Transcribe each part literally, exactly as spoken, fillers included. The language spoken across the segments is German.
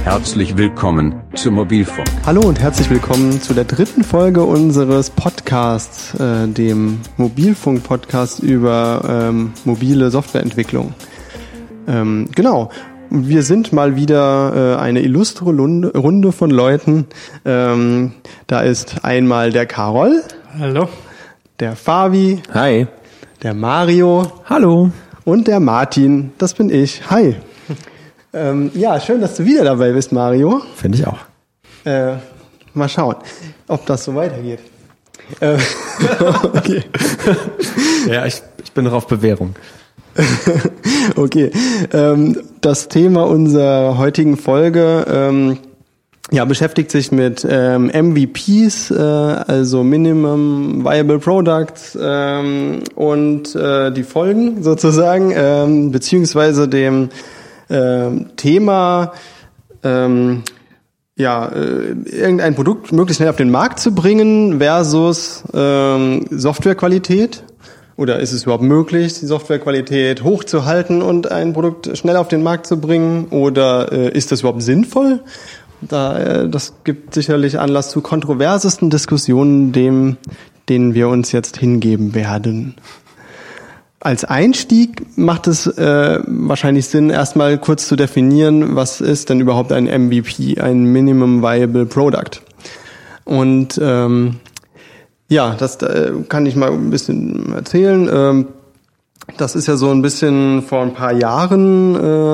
Herzlich willkommen zu Mobilfunk. Hallo und herzlich willkommen zu der dritten Folge unseres Podcasts, äh, dem Mobilfunk-Podcast über ähm, mobile Softwareentwicklung. Ähm, genau, wir sind mal wieder äh, eine illustre Lunde, Runde von Leuten. Ähm, da ist einmal der Karol. Hallo. Der Fabi. Hi. Der Mario. Hallo. Und der Martin. Das bin ich. Hi. Ähm, ja, schön, dass du wieder dabei bist, Mario. Finde ich auch. Äh, mal schauen, ob das so weitergeht. Äh, okay. Ja, ich, ich bin noch auf Bewährung. Okay. Ähm, das Thema unserer heutigen Folge ähm, ja, beschäftigt sich mit ähm, M V Ps, äh, also Minimum Viable Products ähm, und äh, die Folgen sozusagen, ähm, beziehungsweise dem ähm, Thema ähm, ja, äh, irgendein Produkt möglichst schnell auf den Markt zu bringen versus ähm, Softwarequalität. Oder ist es überhaupt möglich, die Softwarequalität hochzuhalten und ein Produkt schnell auf den Markt zu bringen? Oder äh, ist das überhaupt sinnvoll? Da, äh, das gibt sicherlich Anlass zu kontroversesten Diskussionen, dem, denen wir uns jetzt hingeben werden. Als Einstieg macht es äh, wahrscheinlich Sinn, erstmal kurz zu definieren, was ist denn überhaupt ein M V P, ein Minimum Viable Product. Und ähm, ja, das äh, kann ich mal ein bisschen erzählen. Ähm, das ist ja so ein bisschen vor ein paar Jahren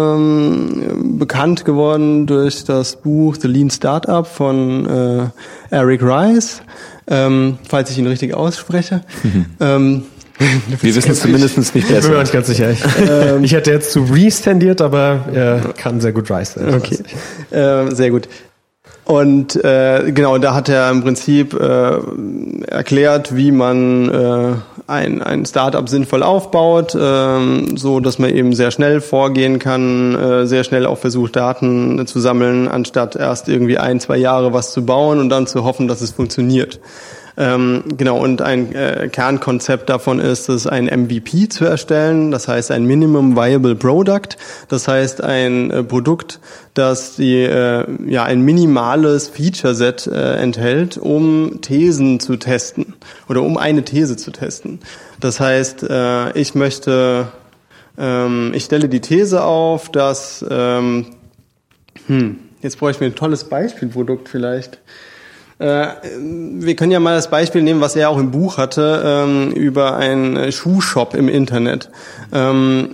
ähm, bekannt geworden durch das Buch The Lean Startup von äh, Eric Rice, ähm, falls ich ihn richtig ausspreche. Mhm. Ähm, Wir wissen es zumindest nicht besser. Ich bin mir nicht ganz sicher. Ich, ähm, ich hätte jetzt zu Reese tendiert, aber er kann sehr gut Rice sein. Okay, äh, sehr gut. Und äh, genau, da hat er im Prinzip äh, erklärt, wie man äh, ein, ein Startup sinnvoll aufbaut, äh, so dass man eben sehr schnell vorgehen kann, äh, sehr schnell auch versucht, Daten zu sammeln, anstatt erst irgendwie ein, zwei Jahre was zu bauen und dann zu hoffen, dass es funktioniert. Ähm, genau, und ein äh, Kernkonzept davon ist es, ein M V P zu erstellen, das heißt ein Minimum Viable Product, das heißt ein äh, Produkt, das die, äh, ja, ein minimales Feature-Set äh, enthält, um Thesen zu testen oder um eine These zu testen. Das heißt, äh, ich möchte, ähm, ich stelle die These auf, dass, ähm, hm, jetzt brauche ich mir ein tolles Beispielprodukt vielleicht. Äh, wir können ja mal das Beispiel nehmen, was er auch im Buch hatte, ähm, über einen Schuhshop im Internet. Ähm,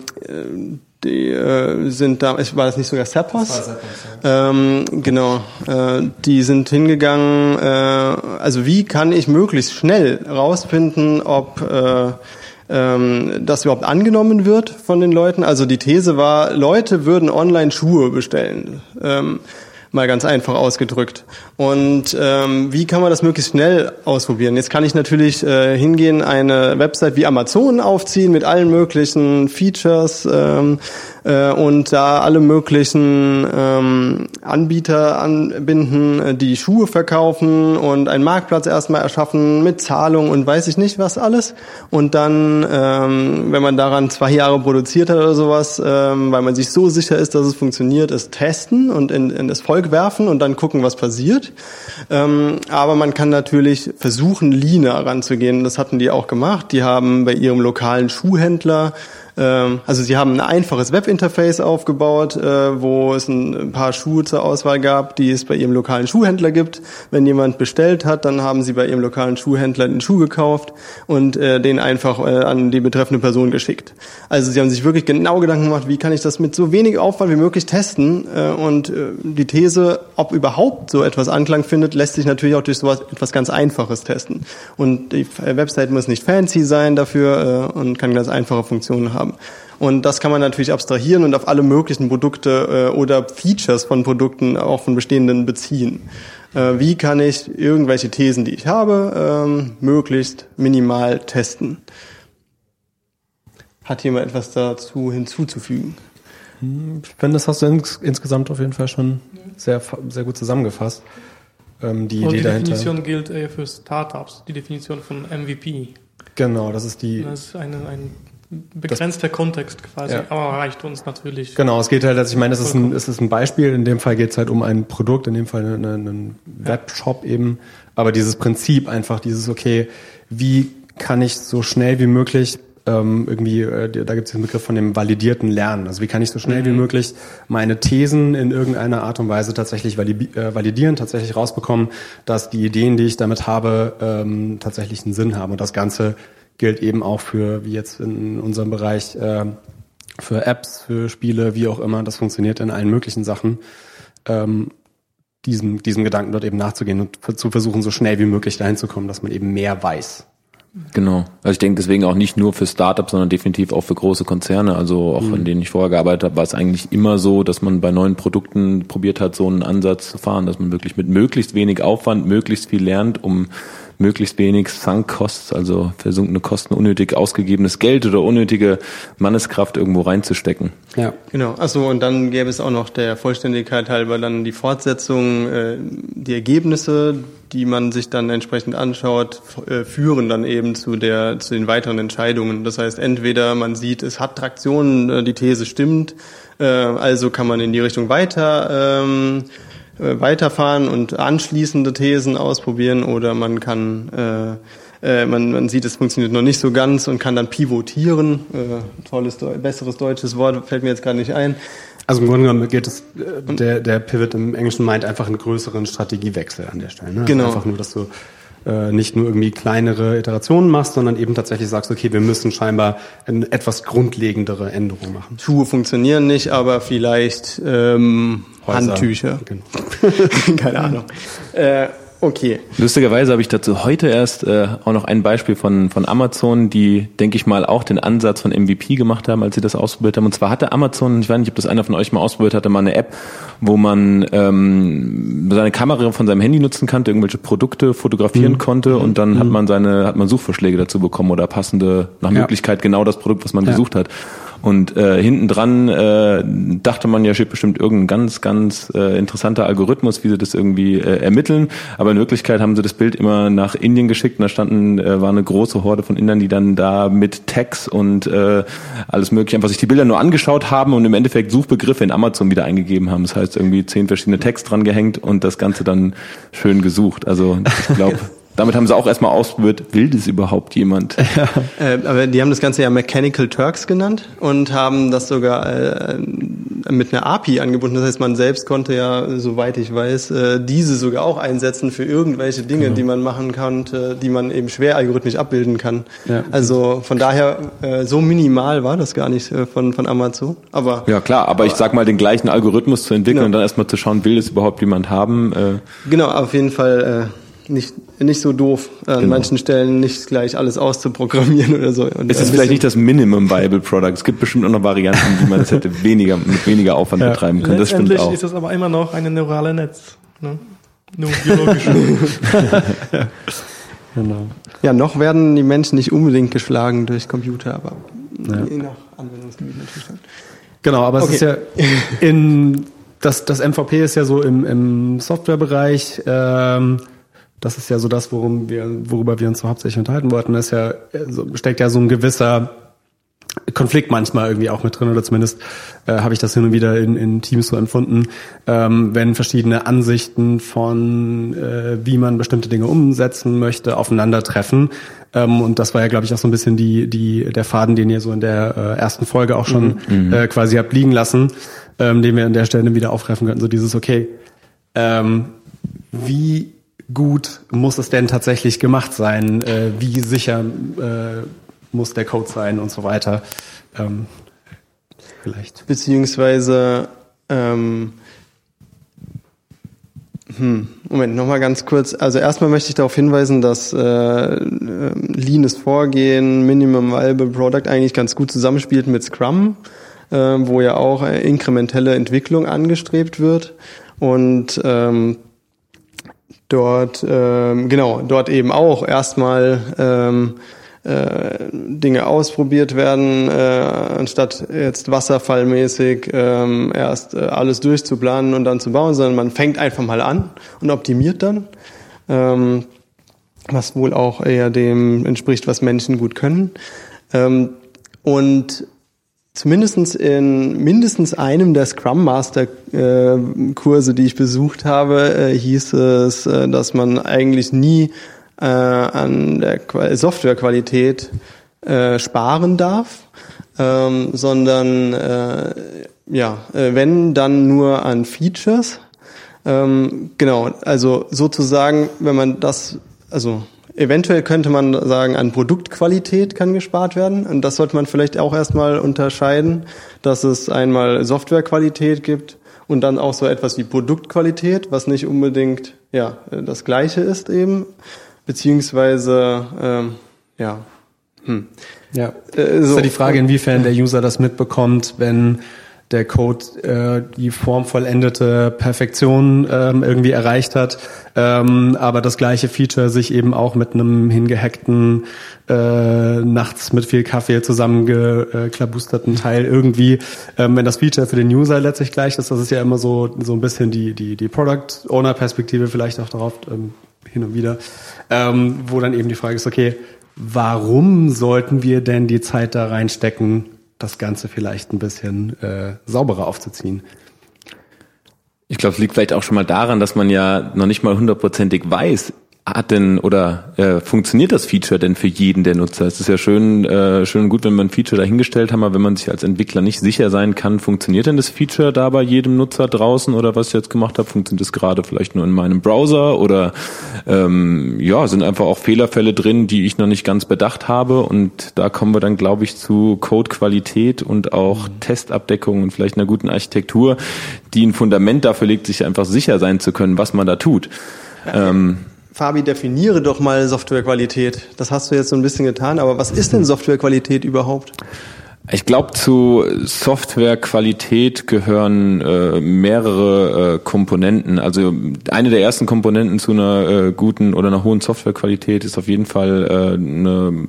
die äh, sind da, war das nicht sogar Zappos? Das war Zappos, ja. Ähm, genau, äh, die sind hingegangen, äh, also wie kann ich möglichst schnell rausfinden, ob äh, ähm, das überhaupt angenommen wird von den Leuten. Also die These war, Leute würden online Schuhe bestellen. Ähm, Mal ganz einfach ausgedrückt. Und ähm, wie kann man das möglichst schnell ausprobieren? Jetzt kann ich natürlich äh, hingehen, eine Website wie Amazon aufziehen mit allen möglichen Features ähm, äh, und da alle möglichen ähm, Anbieter anbinden, die Schuhe verkaufen und einen Marktplatz erstmal erschaffen mit Zahlung und weiß ich nicht was alles. Und dann, ähm, wenn man daran zwei Jahre produziert hat oder sowas, ähm, weil man sich so sicher ist, dass es funktioniert, es testen und in, in das Volk werfen und dann gucken, was passiert. Ähm, aber man kann natürlich versuchen, leaner ranzugehen. Das hatten die auch gemacht. Die haben bei ihrem lokalen Schuhhändler Also sie haben ein einfaches Webinterface aufgebaut, wo es ein paar Schuhe zur Auswahl gab, die es bei ihrem lokalen Schuhhändler gibt. Wenn jemand bestellt hat, dann haben sie bei ihrem lokalen Schuhhändler den Schuh gekauft und den einfach an die betreffende Person geschickt. Also sie haben sich wirklich genau Gedanken gemacht, wie kann ich das mit so wenig Aufwand wie möglich testen. Und die These, ob überhaupt so etwas Anklang findet, lässt sich natürlich auch durch sowas etwas ganz Einfaches testen. Und die Website muss nicht fancy sein dafür und kann ganz einfache Funktionen haben. Und das kann man natürlich abstrahieren und auf alle möglichen Produkte äh, oder Features von Produkten, auch von bestehenden, beziehen. Äh, wie kann ich irgendwelche Thesen, die ich habe, ähm, möglichst minimal testen? Hat jemand etwas dazu hinzuzufügen? Ich finde, das hast du ins, insgesamt auf jeden Fall schon sehr, sehr gut zusammengefasst. Ähm, die Und Idee die dahinter. Definition gilt eher für Startups, die Definition von M V P. Genau, das ist die... Das ist eine, ein begrenzter Kontext quasi, ja. aber reicht uns natürlich. Genau, es geht halt, also ich meine, es ist ein, es ist ein Beispiel, in dem Fall geht es halt um ein Produkt, in dem Fall einen, einen Webshop eben, aber dieses Prinzip einfach, dieses, okay, wie kann ich so schnell wie möglich ähm, irgendwie, äh, da gibt es den Begriff von dem validierten Lernen, also wie kann ich so schnell mhm. wie möglich meine Thesen in irgendeiner Art und Weise tatsächlich valid- äh, validieren, tatsächlich rausbekommen, dass die Ideen, die ich damit habe, ähm, tatsächlich einen Sinn haben und das Ganze gilt eben auch für, wie jetzt in unserem Bereich, äh, für Apps, für Spiele, wie auch immer. Das funktioniert in allen möglichen Sachen. Ähm, diesem, diesem Gedanken dort eben nachzugehen und zu versuchen, so schnell wie möglich dahin zu kommen, dass man eben mehr weiß. Genau. Also ich denke deswegen auch nicht nur für Startups, sondern definitiv auch für große Konzerne. Also auch mhm. in denen ich vorher gearbeitet habe, war es eigentlich immer so, dass man bei neuen Produkten probiert hat, so einen Ansatz zu fahren, dass man wirklich mit möglichst wenig Aufwand möglichst viel lernt, um möglichst wenig Sunk Costs, also versunkene Kosten, unnötig ausgegebenes Geld oder unnötige Manneskraft irgendwo reinzustecken. Ja, genau. Achso, und dann gäbe es auch noch der Vollständigkeit halber dann die Fortsetzung, äh, die Ergebnisse, die man sich dann entsprechend anschaut, äh, führen dann eben zu der zu den weiteren Entscheidungen. Das heißt, entweder man sieht, es hat Traktion, äh, die These stimmt, äh, also kann man in die Richtung weiter ähm, weiterfahren und anschließende Thesen ausprobieren, oder man kann äh, äh, man, man sieht, es funktioniert noch nicht so ganz und kann dann pivotieren. Äh, tolles, besseres deutsches Wort fällt mir jetzt gerade nicht ein. Also im Grunde genommen geht es, äh, der, der Pivot im Englischen meint einfach einen größeren Strategiewechsel an der Stelle. Ne? Genau. Also einfach nur, dass du äh, nicht nur irgendwie kleinere Iterationen machst, sondern eben tatsächlich sagst, okay, wir müssen scheinbar eine etwas grundlegendere Änderung machen. Schuhe funktionieren nicht, aber vielleicht ähm, Handtücher. Genau. Keine Ahnung. Äh, okay. Lustigerweise habe ich dazu heute erst äh, auch noch ein Beispiel von von Amazon, die, denke ich mal, auch den Ansatz von M V P gemacht haben, als sie das ausprobiert haben. Und zwar hatte Amazon, ich weiß nicht, ob das einer von euch mal ausprobiert hatte, mal eine App, wo man ähm, seine Kamera von seinem Handy nutzen konnte, irgendwelche Produkte fotografieren mhm. konnte, und dann mhm. hat man seine hat man Suchvorschläge dazu bekommen oder passende, nach ja. Möglichkeit genau das Produkt, was man ja. gesucht hat. Und äh, hinten dran äh, dachte man, ja, steht bestimmt irgendein ganz, ganz äh, interessanter Algorithmus, wie sie das irgendwie äh, ermitteln. Aber in Wirklichkeit haben sie das Bild immer nach Indien geschickt, und da standen, äh, war eine große Horde von Indern, die dann da mit Tags und äh, alles mögliche einfach sich die Bilder nur angeschaut haben und im Endeffekt Suchbegriffe in Amazon wieder eingegeben haben. Das heißt, irgendwie zehn verschiedene Tags dran gehängt und das Ganze dann schön gesucht. Also ich glaube... Damit haben sie auch erstmal ausprobiert, will das überhaupt jemand? Ja. Äh, aber die haben das Ganze ja Mechanical Turks genannt und haben das sogar äh, mit einer A P I angebunden. Das heißt, man selbst konnte ja, soweit ich weiß, äh, diese sogar auch einsetzen für irgendwelche Dinge, genau. die man machen kann, die man eben schwer algorithmisch abbilden kann. Ja. Also von daher, äh, so minimal war das gar nicht äh, von von Amazon. Aber ja klar, aber, aber ich sag mal, den gleichen Algorithmus zu entwickeln, genau. und dann erstmal zu schauen, will das überhaupt jemand haben? Äh, genau, auf jeden Fall... Äh, Nicht, nicht so doof, an genau. manchen Stellen nicht gleich alles auszuprogrammieren oder so. Und es ist vielleicht nicht das Minimum Viable Product. Es gibt bestimmt auch noch Varianten, wie man es hätte weniger, mit weniger Aufwand ja. betreiben können. Das stimmt auch. Letztendlich ist es aber immer noch ein neurales Netz. Ne? Nur biologisch. ja. Genau. Ja, noch werden die Menschen nicht unbedingt geschlagen durch Computer, aber ja. je nach Anwendungsgebiet natürlich. Genau, aber okay. es ist ja in, das, das M V P ist ja so im, im Softwarebereich, ähm, das ist ja so das, worum wir, worüber wir uns so hauptsächlich unterhalten wollten. Das ist ja, steckt ja so ein gewisser Konflikt manchmal irgendwie auch mit drin, oder zumindest äh, habe ich das hin und wieder in, in Teams so empfunden, ähm, wenn verschiedene Ansichten von, äh, wie man bestimmte Dinge umsetzen möchte, aufeinandertreffen. Ähm, und das war ja, glaube ich, auch so ein bisschen die, die, der Faden, den ihr so in der äh, ersten Folge auch schon mhm. äh, quasi habt liegen lassen, ähm, den wir an der Stelle wieder aufgreifen könnten. So dieses, okay, ähm, wie gut muss es denn tatsächlich gemacht sein? Äh, wie sicher äh, muss der Code sein und so weiter? Ähm, vielleicht. Beziehungsweise, ähm, hm, Moment, nochmal ganz kurz. Also erstmal möchte ich darauf hinweisen, dass äh, leanes Vorgehen, Minimum Viable Product eigentlich ganz gut zusammenspielt mit Scrum, äh, wo ja auch äh, inkrementelle Entwicklung angestrebt wird. Und ähm, dort, ähm, genau, dort eben auch erstmal ähm, äh, Dinge ausprobiert werden, äh, anstatt jetzt wasserfallmäßig ähm, erst äh, alles durchzuplanen und dann zu bauen, sondern man fängt einfach mal an und optimiert dann, ähm, was wohl auch eher dem entspricht, was Menschen gut können. Ähm, Und zumindestens in mindestens einem der Scrum Master äh, Kurse, die ich besucht habe, äh, hieß es, äh, dass man eigentlich nie äh, an der Qual- Softwarequalität äh, sparen darf, ähm, sondern äh, ja, äh, wenn dann nur an Features. Ähm, genau, also sozusagen, wenn man das, also eventuell könnte man sagen, an Produktqualität kann gespart werden. Und das sollte man vielleicht auch erstmal unterscheiden, dass es einmal Softwarequalität gibt und dann auch so etwas wie Produktqualität, was nicht unbedingt ja das Gleiche ist eben, beziehungsweise ähm, ja. Hm. Ja, äh, so. ist ja die Frage, inwiefern der User das mitbekommt, wenn der Code äh, die formvollendete Perfektion ähm, irgendwie erreicht hat, ähm, aber das gleiche Feature sich eben auch mit einem hingehackten, äh, nachts mit viel Kaffee zusammengeklabusterten Teil irgendwie, ähm, wenn das Feature für den User letztlich gleich ist, das ist ja immer so so ein bisschen die die die Product Owner Perspektive vielleicht auch darauf ähm, hin und wieder, ähm, wo dann eben die Frage ist, okay, warum sollten wir denn die Zeit da reinstecken, das Ganze vielleicht ein bisschen äh, sauberer aufzuziehen? Ich glaube, es liegt vielleicht auch schon mal daran, dass man ja noch nicht mal hundertprozentig weiß, hat denn oder äh, funktioniert das Feature denn für jeden der Nutzer? Es ist ja schön, äh, schön und gut, wenn wir ein Feature dahingestellt haben, aber wenn man sich als Entwickler nicht sicher sein kann, funktioniert denn das Feature da bei jedem Nutzer draußen oder was ich jetzt gemacht habe, funktioniert es gerade vielleicht nur in meinem Browser oder ähm, ja, sind einfach auch Fehlerfälle drin, die ich noch nicht ganz bedacht habe und da kommen wir dann, glaube ich, zu Codequalität und auch mhm. Testabdeckung und vielleicht einer guten Architektur, die ein Fundament dafür legt, sich einfach sicher sein zu können, was man da tut. Ja. Ähm, Fabi, definiere doch mal Softwarequalität. Das hast du jetzt so ein bisschen getan, aber was ist denn Softwarequalität überhaupt? Ich glaube, zu Softwarequalität gehören äh, mehrere äh, Komponenten. Also eine der ersten Komponenten zu einer äh, guten oder einer hohen Softwarequalität ist auf jeden Fall äh, eine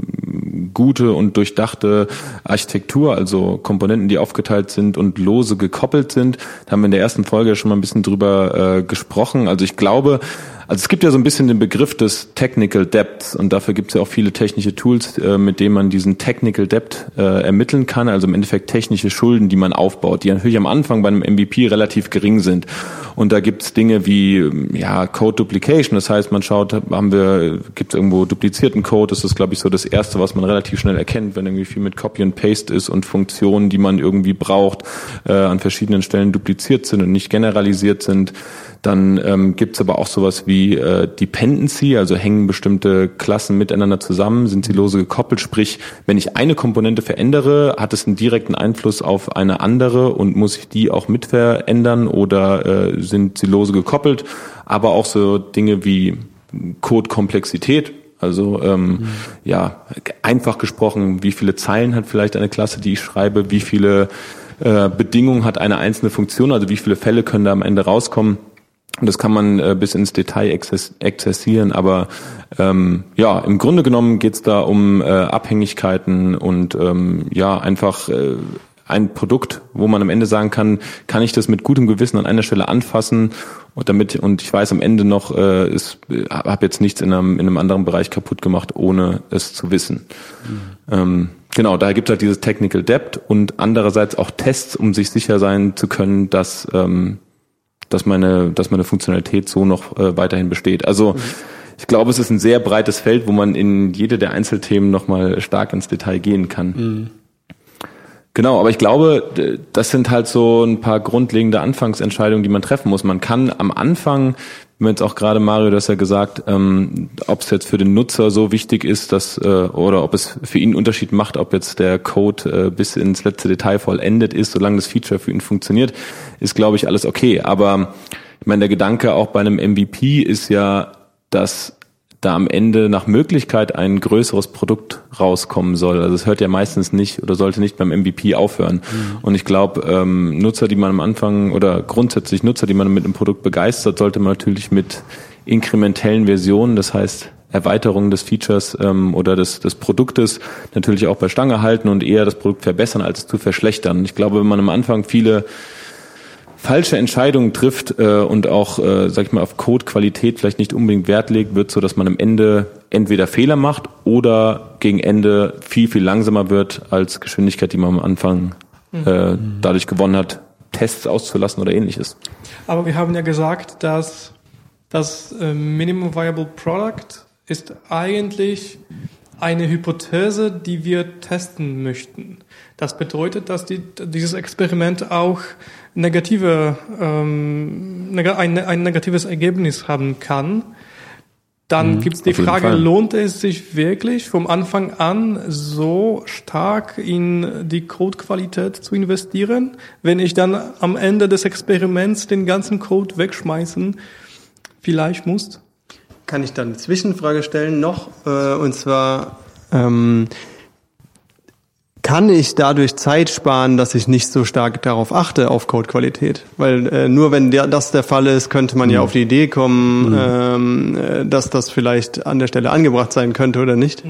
gute und durchdachte Architektur, also Komponenten, die aufgeteilt sind und lose gekoppelt sind. Da haben wir in der ersten Folge schon mal ein bisschen drüber äh, gesprochen. Also ich glaube, also es gibt ja so ein bisschen den Begriff des Technical Depth und dafür gibt es ja auch viele technische Tools, äh, mit denen man diesen Technical Depth äh, ermitteln kann, also im Endeffekt technische Schulden, die man aufbaut, die natürlich am Anfang bei einem M V P relativ gering sind. Und da gibt es Dinge wie ja Code Duplication, das heißt, man schaut, haben wir, gibt es irgendwo duplizierten Code, das ist, glaube ich, so das Erste, was man relativ schnell erkennt, wenn irgendwie viel mit Copy and Paste ist und Funktionen, die man irgendwie braucht, äh, an verschiedenen Stellen dupliziert sind und nicht generalisiert sind. Dann ähm, gibt es aber auch sowas wie äh, Dependency, also hängen bestimmte Klassen miteinander zusammen, sind sie lose gekoppelt, sprich, wenn ich eine Komponente verändere, hat es einen direkten Einfluss auf eine andere und muss ich die auch mit verändern oder äh, sind sie lose gekoppelt, aber auch so Dinge wie Codekomplexität, also ähm, mhm. ja, einfach gesprochen, wie viele Zeilen hat vielleicht eine Klasse, die ich schreibe, wie viele äh, Bedingungen hat eine einzelne Funktion, also wie viele Fälle können da am Ende rauskommen. Und das kann man äh, bis ins Detail exzess- exzessieren, aber ähm, ja, im Grunde genommen geht's da um äh, Abhängigkeiten und ähm, ja, einfach äh, ein Produkt, wo man am Ende sagen kann, kann ich das mit gutem Gewissen an einer Stelle anfassen und damit und ich weiß am Ende noch, äh, ist, habe jetzt nichts in einem, in einem anderen Bereich kaputt gemacht, ohne es zu wissen. Mhm. Ähm, genau, daher gibt es halt dieses Technical Depth und andererseits auch Tests, um sich sicher sein zu können, dass ähm, dass meine, dass meine Funktionalität so noch äh, weiterhin besteht. Also mhm. ich glaube, es ist ein sehr breites Feld, wo man in jede der Einzelthemen nochmal stark ins Detail gehen kann. Mhm. Genau, aber ich glaube, das sind halt so ein paar grundlegende Anfangsentscheidungen, die man treffen muss. Man kann am Anfang, wie jetzt auch gerade Mario das ja gesagt, ähm, ob es jetzt für den Nutzer so wichtig ist, dass äh, oder ob es für ihn einen Unterschied macht, ob jetzt der Code äh, bis ins letzte Detail vollendet ist, solange das Feature für ihn funktioniert, ist, glaube ich, alles okay. Aber ich meine, der Gedanke auch bei einem M V P ist ja, dass da am Ende nach Möglichkeit ein größeres Produkt rauskommen soll. Also es hört ja meistens nicht oder sollte nicht beim M V P aufhören. Mhm. Und ich glaube, ähm, Nutzer, die man am Anfang oder grundsätzlich Nutzer, die man mit einem Produkt begeistert, sollte man natürlich mit inkrementellen Versionen, das heißt Erweiterungen des Features ähm, oder des, des Produktes natürlich auch bei Stange halten und eher das Produkt verbessern, als es zu verschlechtern. Ich glaube, wenn man am Anfang viele falsche Entscheidungen trifft äh, und auch, äh, sag ich mal, auf Codequalität vielleicht nicht unbedingt Wert legt, wird so, dass man am Ende entweder Fehler macht oder gegen Ende viel, viel langsamer wird als Geschwindigkeit, die man am Anfang äh, dadurch gewonnen hat, Tests auszulassen oder ähnliches. Aber wir haben ja gesagt, dass das äh, Minimum Viable Product ist eigentlich eine Hypothese, die wir testen möchten. Das bedeutet, dass die, dieses Experiment auch negative, ähm, neg- ein, ein negatives Ergebnis haben kann. Dann mhm, gibt es die Frage, Fall. lohnt es sich wirklich vom Anfang an so stark in die Codequalität zu investieren, wenn ich dann am Ende des Experiments den ganzen Code wegschmeißen vielleicht muss? Kann ich dann eine Zwischenfrage stellen noch, äh, und zwar, ähm, kann ich dadurch Zeit sparen, dass ich nicht so stark darauf achte, auf Codequalität? Weil äh, nur wenn der, das der Fall ist, könnte man mhm. ja auf die Idee kommen, mhm. ähm, äh, dass das vielleicht an der Stelle angebracht sein könnte oder nicht.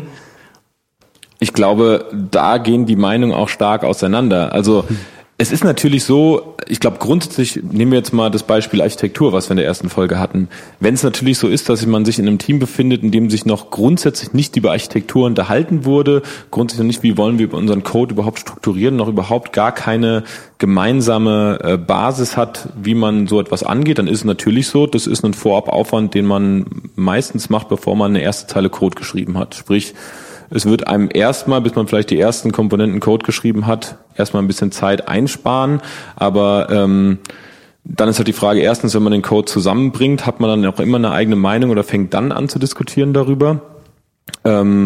Ich glaube, da gehen die Meinungen auch stark auseinander. Also mhm. es ist natürlich so, ich glaube grundsätzlich, nehmen wir jetzt mal das Beispiel Architektur, was wir in der ersten Folge hatten. Wenn es natürlich so ist, dass man sich in einem Team befindet, in dem sich noch grundsätzlich nicht über Architektur unterhalten wurde, grundsätzlich nicht, wie wollen wir unseren Code überhaupt strukturieren, noch überhaupt gar keine gemeinsame äh, Basis hat, wie man so etwas angeht, dann ist es natürlich so, das ist ein Vorabaufwand, den man meistens macht, bevor man eine erste Zeile Code geschrieben hat. Sprich, es wird einem erstmal, bis man vielleicht die ersten Komponenten Code geschrieben hat, erstmal ein bisschen Zeit einsparen. Aber ähm, dann ist halt die Frage, erstens, wenn man den Code zusammenbringt, hat man dann auch immer eine eigene Meinung oder fängt dann an zu diskutieren darüber. Ähm,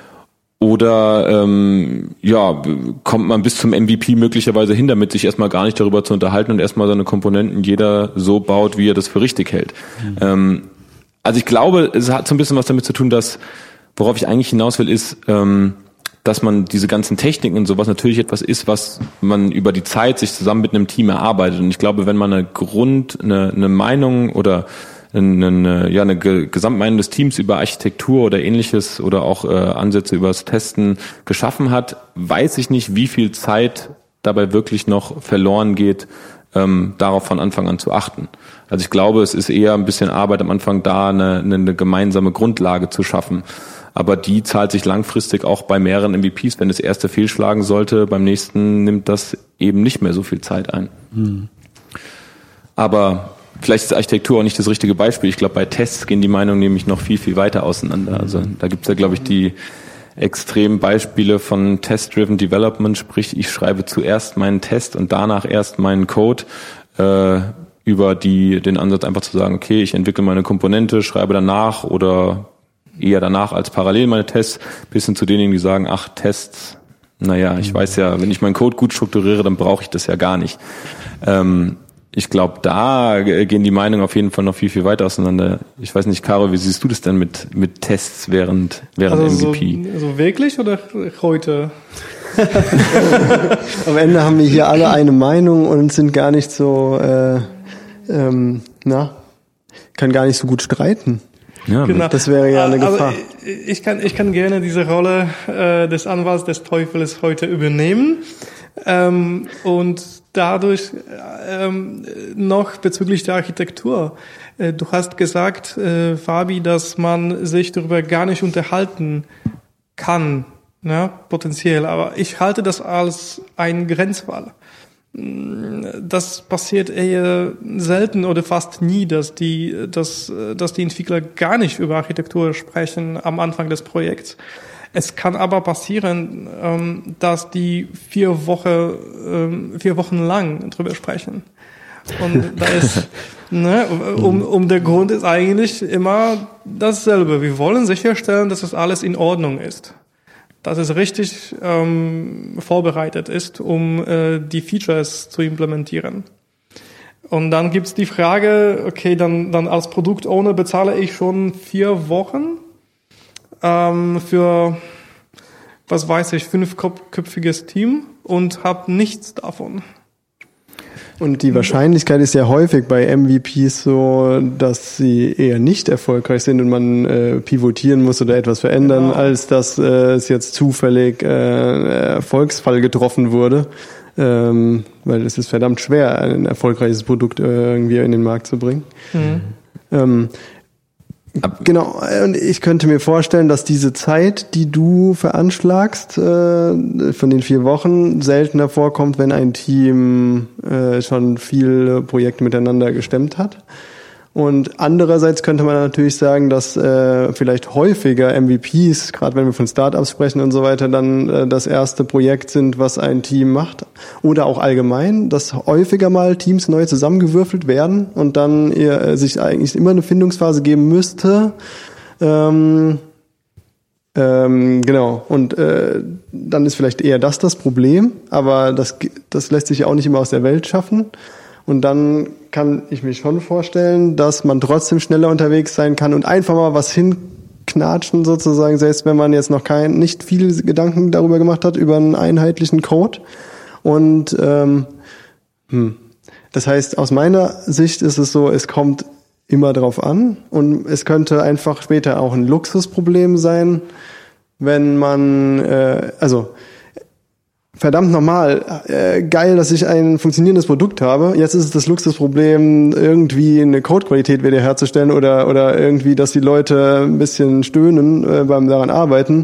oder ähm, ja, kommt man bis zum M V P möglicherweise hin, damit sich erstmal gar nicht darüber zu unterhalten und erstmal seine Komponenten jeder so baut, wie er das für richtig hält. Mhm. Ähm, also ich glaube, es hat so ein bisschen was damit zu tun, dass worauf ich eigentlich hinaus will, ist, ähm, dass man diese ganzen Techniken und sowas natürlich etwas ist, was man über die Zeit sich zusammen mit einem Team erarbeitet. Und ich glaube, wenn man eine Grund, eine, eine Meinung oder eine, eine, ja, eine Gesamtmeinung des Teams über Architektur oder ähnliches oder auch äh, Ansätze über das Testen geschaffen hat, weiß ich nicht, wie viel Zeit dabei wirklich noch verloren geht, ähm, darauf von Anfang an zu achten. Also ich glaube, es ist eher ein bisschen Arbeit am Anfang da, eine, eine gemeinsame Grundlage zu schaffen. Aber die zahlt sich langfristig auch bei mehreren M V Ps. Wenn das erste fehlschlagen sollte, beim nächsten nimmt das eben nicht mehr so viel Zeit ein. Hm. Aber vielleicht ist Architektur auch nicht das richtige Beispiel. Ich glaube, bei Tests gehen die Meinungen nämlich noch viel, viel weiter auseinander. Also da gibt es ja, glaube ich, die extremen Beispiele von Test-Driven Development, sprich, ich schreibe zuerst meinen Test und danach erst meinen Code, äh, über die den Ansatz einfach zu sagen, okay, ich entwickle meine Komponente, schreibe danach oder eher danach als parallel meine Tests, bis hin zu denjenigen, die sagen, ach, Tests, naja, ich weiß ja, wenn ich meinen Code gut strukturiere, dann brauche ich das ja gar nicht. Ähm, ich glaube, da gehen die Meinungen auf jeden Fall noch viel, viel weiter auseinander. Ich weiß nicht, Caro, wie siehst du das denn mit mit Tests während während also M V P? So, so wirklich oder heute? Am Ende haben wir hier alle eine Meinung und sind gar nicht so, äh, ähm, na, kann gar nicht so gut streiten. Ja, genau. Das wäre ja eine Gefahr. Also ich kann, ich kann gerne diese Rolle äh, des Anwalts des Teufels heute übernehmen ähm, und dadurch ähm, noch bezüglich der Architektur. Äh, du hast gesagt, äh, Fabi, dass man sich darüber gar nicht unterhalten kann, ne, potenziell. Aber ich halte das als einen Grenzfall. Das passiert eher selten oder fast nie, dass die, dass, dass die Entwickler gar nicht über Architektur sprechen am Anfang des Projekts. Es kann aber passieren, dass die vier Wochen, vier Wochen lang drüber sprechen. Und da ist, ne, um, um der Grund ist eigentlich immer dasselbe. Wir wollen sicherstellen, dass das alles in Ordnung ist. Dass es richtig ähm, vorbereitet ist, um äh, die Features zu implementieren. Und dann gibt's die Frage, okay, dann, dann als Produkt-Owner bezahle ich schon vier Wochen ähm, für, was weiß ich, fünfköpfiges Team und habe nichts davon. Und die Wahrscheinlichkeit ist ja häufig bei M V Ps so, dass sie eher nicht erfolgreich sind und man äh, pivotieren muss oder etwas verändern, genau, als dass äh, es jetzt zufällig äh, Erfolgsfall getroffen wurde. Ähm, weil es ist verdammt schwer, ein erfolgreiches Produkt äh, irgendwie in den Markt zu bringen. Mhm. Ähm, Genau, und ich könnte mir vorstellen, dass diese Zeit, die du veranschlagst, äh, von den vier Wochen, seltener vorkommt, wenn ein Team äh, schon viele Projekte miteinander gestemmt hat. Und andererseits könnte man natürlich sagen, dass äh, vielleicht häufiger M V Ps, gerade wenn wir von Startups sprechen und so weiter, dann äh, das erste Projekt sind, was ein Team macht. Oder auch allgemein, dass häufiger mal Teams neu zusammengewürfelt werden und dann eher, äh, sich eigentlich immer eine Findungsphase geben müsste. Ähm, ähm, genau. Und äh, dann ist vielleicht eher das das Problem, aber das, das lässt sich ja auch nicht immer aus der Welt schaffen. Und dann kann ich mir schon vorstellen, dass man trotzdem schneller unterwegs sein kann und einfach mal was hinknatschen sozusagen, selbst wenn man jetzt noch kein, nicht viele Gedanken darüber gemacht hat, über einen einheitlichen Code. Und ähm, hm. das heißt, aus meiner Sicht ist es so, es kommt immer drauf an und es könnte einfach später auch ein Luxusproblem sein, wenn man, äh, also verdammt nochmal, äh, geil, dass ich ein funktionierendes Produkt habe. Jetzt ist es das Luxusproblem, irgendwie eine Codequalität wieder herzustellen oder oder irgendwie, dass die Leute ein bisschen stöhnen äh, beim daran arbeiten,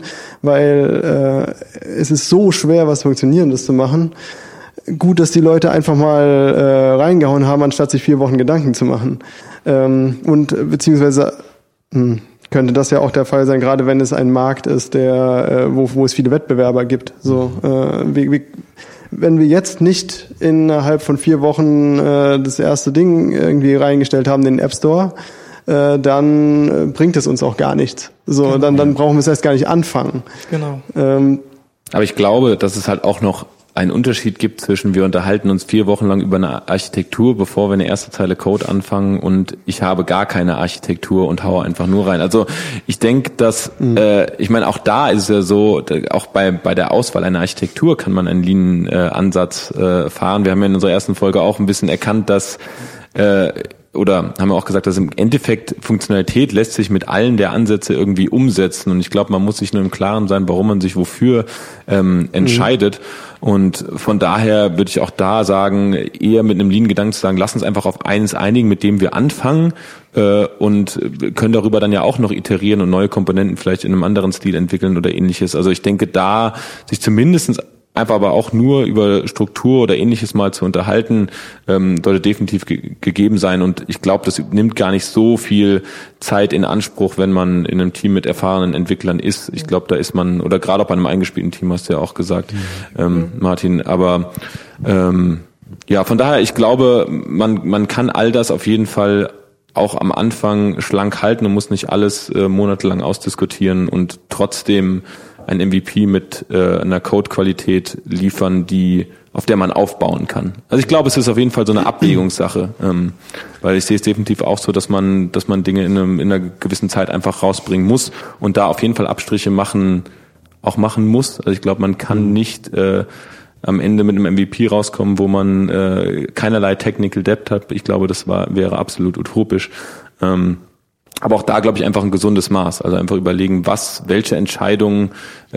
weil äh, es ist so schwer, was Funktionierendes zu machen. Gut, dass die Leute einfach mal äh, reingehauen haben, anstatt sich vier Wochen Gedanken zu machen. Ähm, und beziehungsweise mh, könnte das ja auch der Fall sein, gerade wenn es ein Markt ist, der äh, wo, wo es viele Wettbewerber gibt. So, äh, wie, wie, wenn wir jetzt nicht innerhalb von vier Wochen äh, das erste Ding irgendwie reingestellt haben in den App Store, äh, dann äh, bringt es uns auch gar nichts. So, genau. dann dann brauchen wir es erst gar nicht anfangen. Genau. Ähm, Aber ich glaube, dass es halt auch noch einen Unterschied gibt zwischen wir unterhalten uns vier Wochen lang über eine Architektur, bevor wir eine erste Zeile Code anfangen und ich habe gar keine Architektur und haue einfach nur rein. Also ich denke, dass, mhm. äh, ich meine, auch da ist es ja so, auch bei bei der Auswahl einer Architektur kann man einen Lean-Ansatz äh, fahren. Wir haben ja in unserer ersten Folge auch ein bisschen erkannt, dass äh, oder haben wir auch gesagt, dass im Endeffekt Funktionalität lässt sich mit allen der Ansätze irgendwie umsetzen. Und ich glaube, man muss sich nur im Klaren sein, warum man sich wofür ähm, entscheidet. Mhm. Und von daher würde ich auch da sagen, eher mit einem Lean-Gedanken zu sagen, lass uns einfach auf eines einigen, mit dem wir anfangen äh, und können darüber dann ja auch noch iterieren und neue Komponenten vielleicht in einem anderen Stil entwickeln oder ähnliches. Also ich denke, da sich zumindestens einfach aber auch nur über Struktur oder Ähnliches mal zu unterhalten, ähm, sollte definitiv ge- gegeben sein. Und ich glaube, das nimmt gar nicht so viel Zeit in Anspruch, wenn man in einem Team mit erfahrenen Entwicklern ist. Ich glaube, da ist man, oder gerade auch bei einem eingespielten Team, hast du ja auch gesagt, ähm, Martin. Aber ähm, ja, von daher, ich glaube, man man kann all das auf jeden Fall auch am Anfang schlank halten und muss nicht alles äh, monatelang ausdiskutieren und trotzdem ein M V P mit äh, einer Codequalität liefern, die auf der man aufbauen kann. Also ich glaube, es ist auf jeden Fall so eine Abwägungssache, ähm, weil ich sehe es definitiv auch so, dass man, dass man Dinge in, einem, in einer gewissen Zeit einfach rausbringen muss und da auf jeden Fall Abstriche machen, auch machen muss. Also ich glaube, man kann nicht äh, am Ende mit einem M V P rauskommen, wo man äh, keinerlei Technical Debt hat. Ich glaube, das war wäre absolut utopisch. Ähm, Aber auch da, glaube ich, einfach ein gesundes Maß. Also einfach überlegen, was, welche Entscheidungen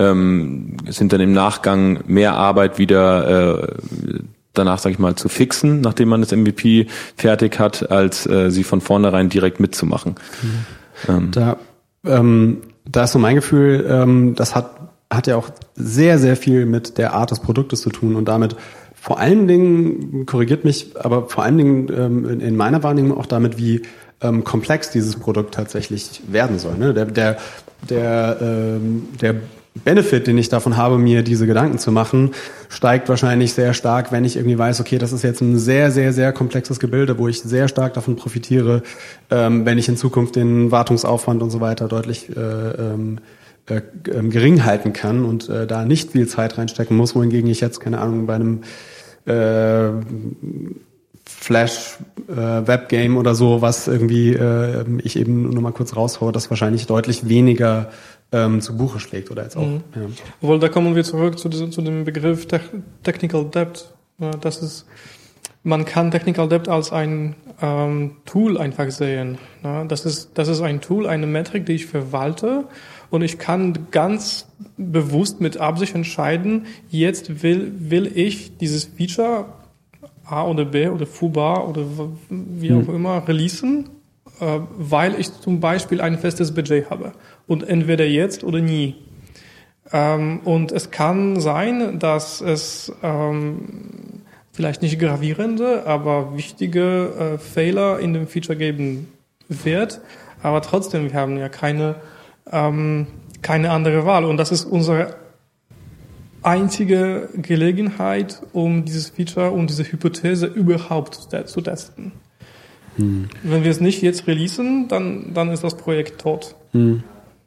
ähm, sind dann im Nachgang mehr Arbeit wieder äh, danach, sage ich mal, zu fixen, nachdem man das M V P fertig hat, als äh, sie von vornherein direkt mitzumachen. Mhm. Ähm. Da, ähm, da ist so mein Gefühl, ähm, das hat hat ja auch sehr, sehr viel mit der Art des Produktes zu tun und damit vor allen Dingen, korrigiert mich, aber vor allen Dingen ähm, in, in meiner Wahrnehmung auch damit, wie ähm, komplex dieses Produkt tatsächlich werden soll. Ne? Der, der, der, ähm, der Benefit, den ich davon habe, mir diese Gedanken zu machen, steigt wahrscheinlich sehr stark, wenn ich irgendwie weiß, okay, das ist jetzt ein sehr, sehr, sehr komplexes Gebilde, wo ich sehr stark davon profitiere, ähm, wenn ich in Zukunft den Wartungsaufwand und so weiter deutlich äh, ähm, äh, gering halten kann und äh, da nicht viel Zeit reinstecken muss, wohingegen ich jetzt, keine Ahnung, bei einem äh, Flash-Webgame äh, oder so, was irgendwie äh, ich eben nur mal kurz raushaue, das wahrscheinlich deutlich weniger ähm, zu Buche schlägt oder jetzt auch. Mhm. Ja. Obwohl, da kommen wir zurück zu, diesem, zu dem Begriff Te- Technical Debt. Ja, das ist, man kann Technical Debt als ein ähm, Tool einfach sehen. Ja, das ist, das ist ein Tool, eine Metrik, die ich verwalte, Und ich kann ganz bewusst mit Absicht entscheiden, jetzt will, will ich dieses Feature A oder B oder foobar oder wie auch immer releasen, äh, weil ich zum Beispiel ein festes Budget habe. Und entweder jetzt oder nie. Ähm, und es kann sein, dass es ähm, vielleicht nicht gravierende, aber wichtige äh, Fehler in dem Feature geben wird. Aber trotzdem, wir haben ja keine, ähm, keine andere Wahl. Und das ist unsere einzige Gelegenheit, um dieses Feature und diese Hypothese überhaupt zu testen. Hm. Wenn wir es nicht jetzt releasen, dann, dann ist das Projekt tot. Hm.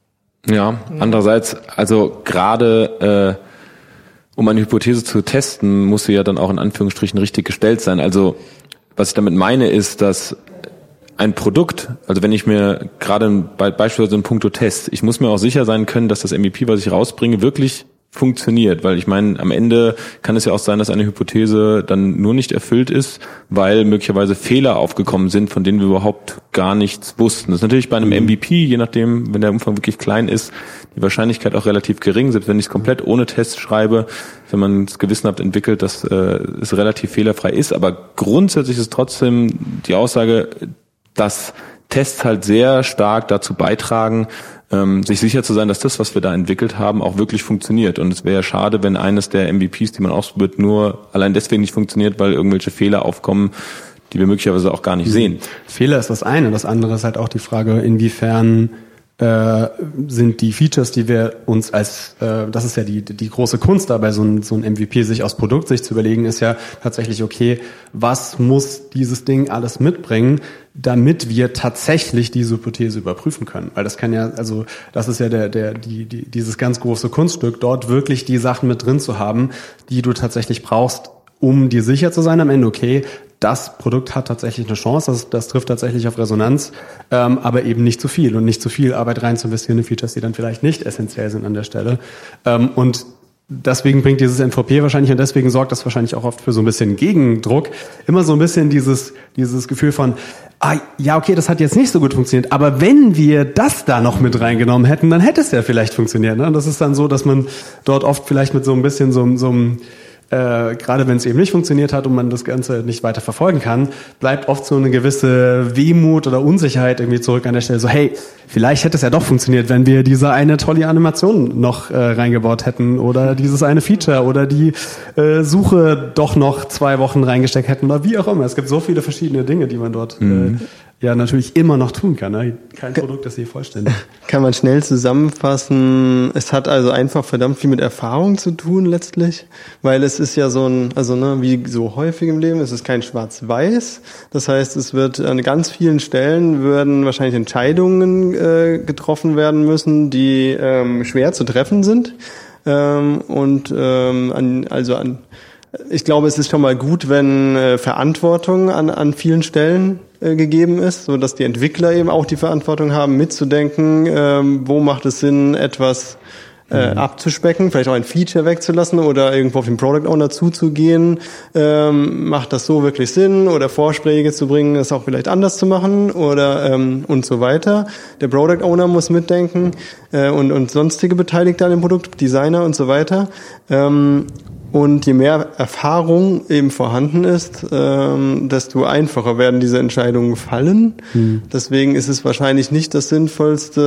Ja, andererseits, also gerade äh, um eine Hypothese zu testen, muss sie ja dann auch in Anführungsstrichen richtig gestellt sein. Also was ich damit meine, ist, dass ein Produkt, also wenn ich mir gerade bei, beispielsweise in puncto Test, ich muss mir auch sicher sein können, dass das M V P, was ich rausbringe, wirklich funktioniert, weil ich meine, am Ende kann es ja auch sein, dass eine Hypothese dann nur nicht erfüllt ist, weil möglicherweise Fehler aufgekommen sind, von denen wir überhaupt gar nichts wussten. Das ist natürlich bei einem M V P, je nachdem, wenn der Umfang wirklich klein ist, die Wahrscheinlichkeit auch relativ gering, selbst wenn ich es komplett ohne Test schreibe, wenn man es gewissenhaft entwickelt, dass äh, es relativ fehlerfrei ist, aber grundsätzlich ist trotzdem die Aussage, dass Tests halt sehr stark dazu beitragen, ähm, sich sicher zu sein, dass das, was wir da entwickelt haben, auch wirklich funktioniert. Und es wäre ja schade, wenn eines der M V Ps, die man ausprobiert, nur allein deswegen nicht funktioniert, weil irgendwelche Fehler aufkommen, die wir möglicherweise auch gar nicht sehen. Fehler ist das eine. Das andere ist halt auch die Frage, inwiefern äh, sind die Features, die wir uns als, äh, das ist ja die die große Kunst dabei, so ein, so ein M V P sich aus Produktsicht zu überlegen, ist ja tatsächlich, okay, was muss dieses Ding alles mitbringen, damit wir tatsächlich diese Hypothese überprüfen können. Weil das kann ja, also das ist ja der, der, die, die, dieses ganz große Kunststück, dort wirklich die Sachen mit drin zu haben, die du tatsächlich brauchst, um dir sicher zu sein am Ende, okay, das Produkt hat tatsächlich eine Chance, das, das trifft tatsächlich auf Resonanz, ähm, aber eben nicht zu viel und nicht zu viel Arbeit rein zu investieren in Features, die dann vielleicht nicht essentiell sind an der Stelle. Ähm, und deswegen bringt dieses M V P wahrscheinlich, und deswegen sorgt das wahrscheinlich auch oft für so ein bisschen Gegendruck, immer so ein bisschen dieses dieses Gefühl von, ah, ja, okay, das hat jetzt nicht so gut funktioniert, aber wenn wir das da noch mit reingenommen hätten, dann hätte es ja vielleicht funktioniert. Ne? Und das ist dann so, dass man dort oft vielleicht mit so ein bisschen so, so einem Äh, gerade wenn es eben nicht funktioniert hat und man das Ganze nicht weiter verfolgen kann, bleibt oft so eine gewisse Wehmut oder Unsicherheit irgendwie zurück an der Stelle. So, hey, vielleicht hätte es ja doch funktioniert, wenn wir diese eine tolle Animation noch äh, reingebaut hätten oder dieses eine Feature oder die äh, Suche doch noch zwei Wochen reingesteckt hätten oder wie auch immer. Es gibt so viele verschiedene Dinge, die man dort mhm. äh, ja natürlich immer noch tun kann. Ne? Kein Produkt ist je vollständig. Kann man schnell zusammenfassen. Es hat also einfach verdammt viel mit Erfahrung zu tun letztlich, weil es ist ja so ein, also ne, wie so häufig im Leben, es ist kein Schwarz-Weiß. Das heißt, es wird an ganz vielen Stellen würden wahrscheinlich Entscheidungen äh, getroffen werden müssen, die ähm, schwer zu treffen sind. Ähm, und ähm, an, also an ich glaube, es ist schon mal gut, wenn äh, Verantwortung an, an vielen Stellen äh, gegeben ist, so dass die Entwickler eben auch die Verantwortung haben, mitzudenken, ähm, wo macht es Sinn, etwas äh, mhm. abzuspecken, vielleicht auch ein Feature wegzulassen oder irgendwo auf den Product Owner zuzugehen. Ähm, macht das so wirklich Sinn? Oder Vorschläge zu bringen, es auch vielleicht anders zu machen oder ähm, und so weiter. Der Product Owner muss mitdenken äh, und, und sonstige Beteiligte an dem Produkt, Designer und so weiter. Ähm, Und je mehr Erfahrung eben vorhanden ist, ähm, desto einfacher werden diese Entscheidungen fallen. Hm. Deswegen ist es wahrscheinlich nicht das Sinnvollste,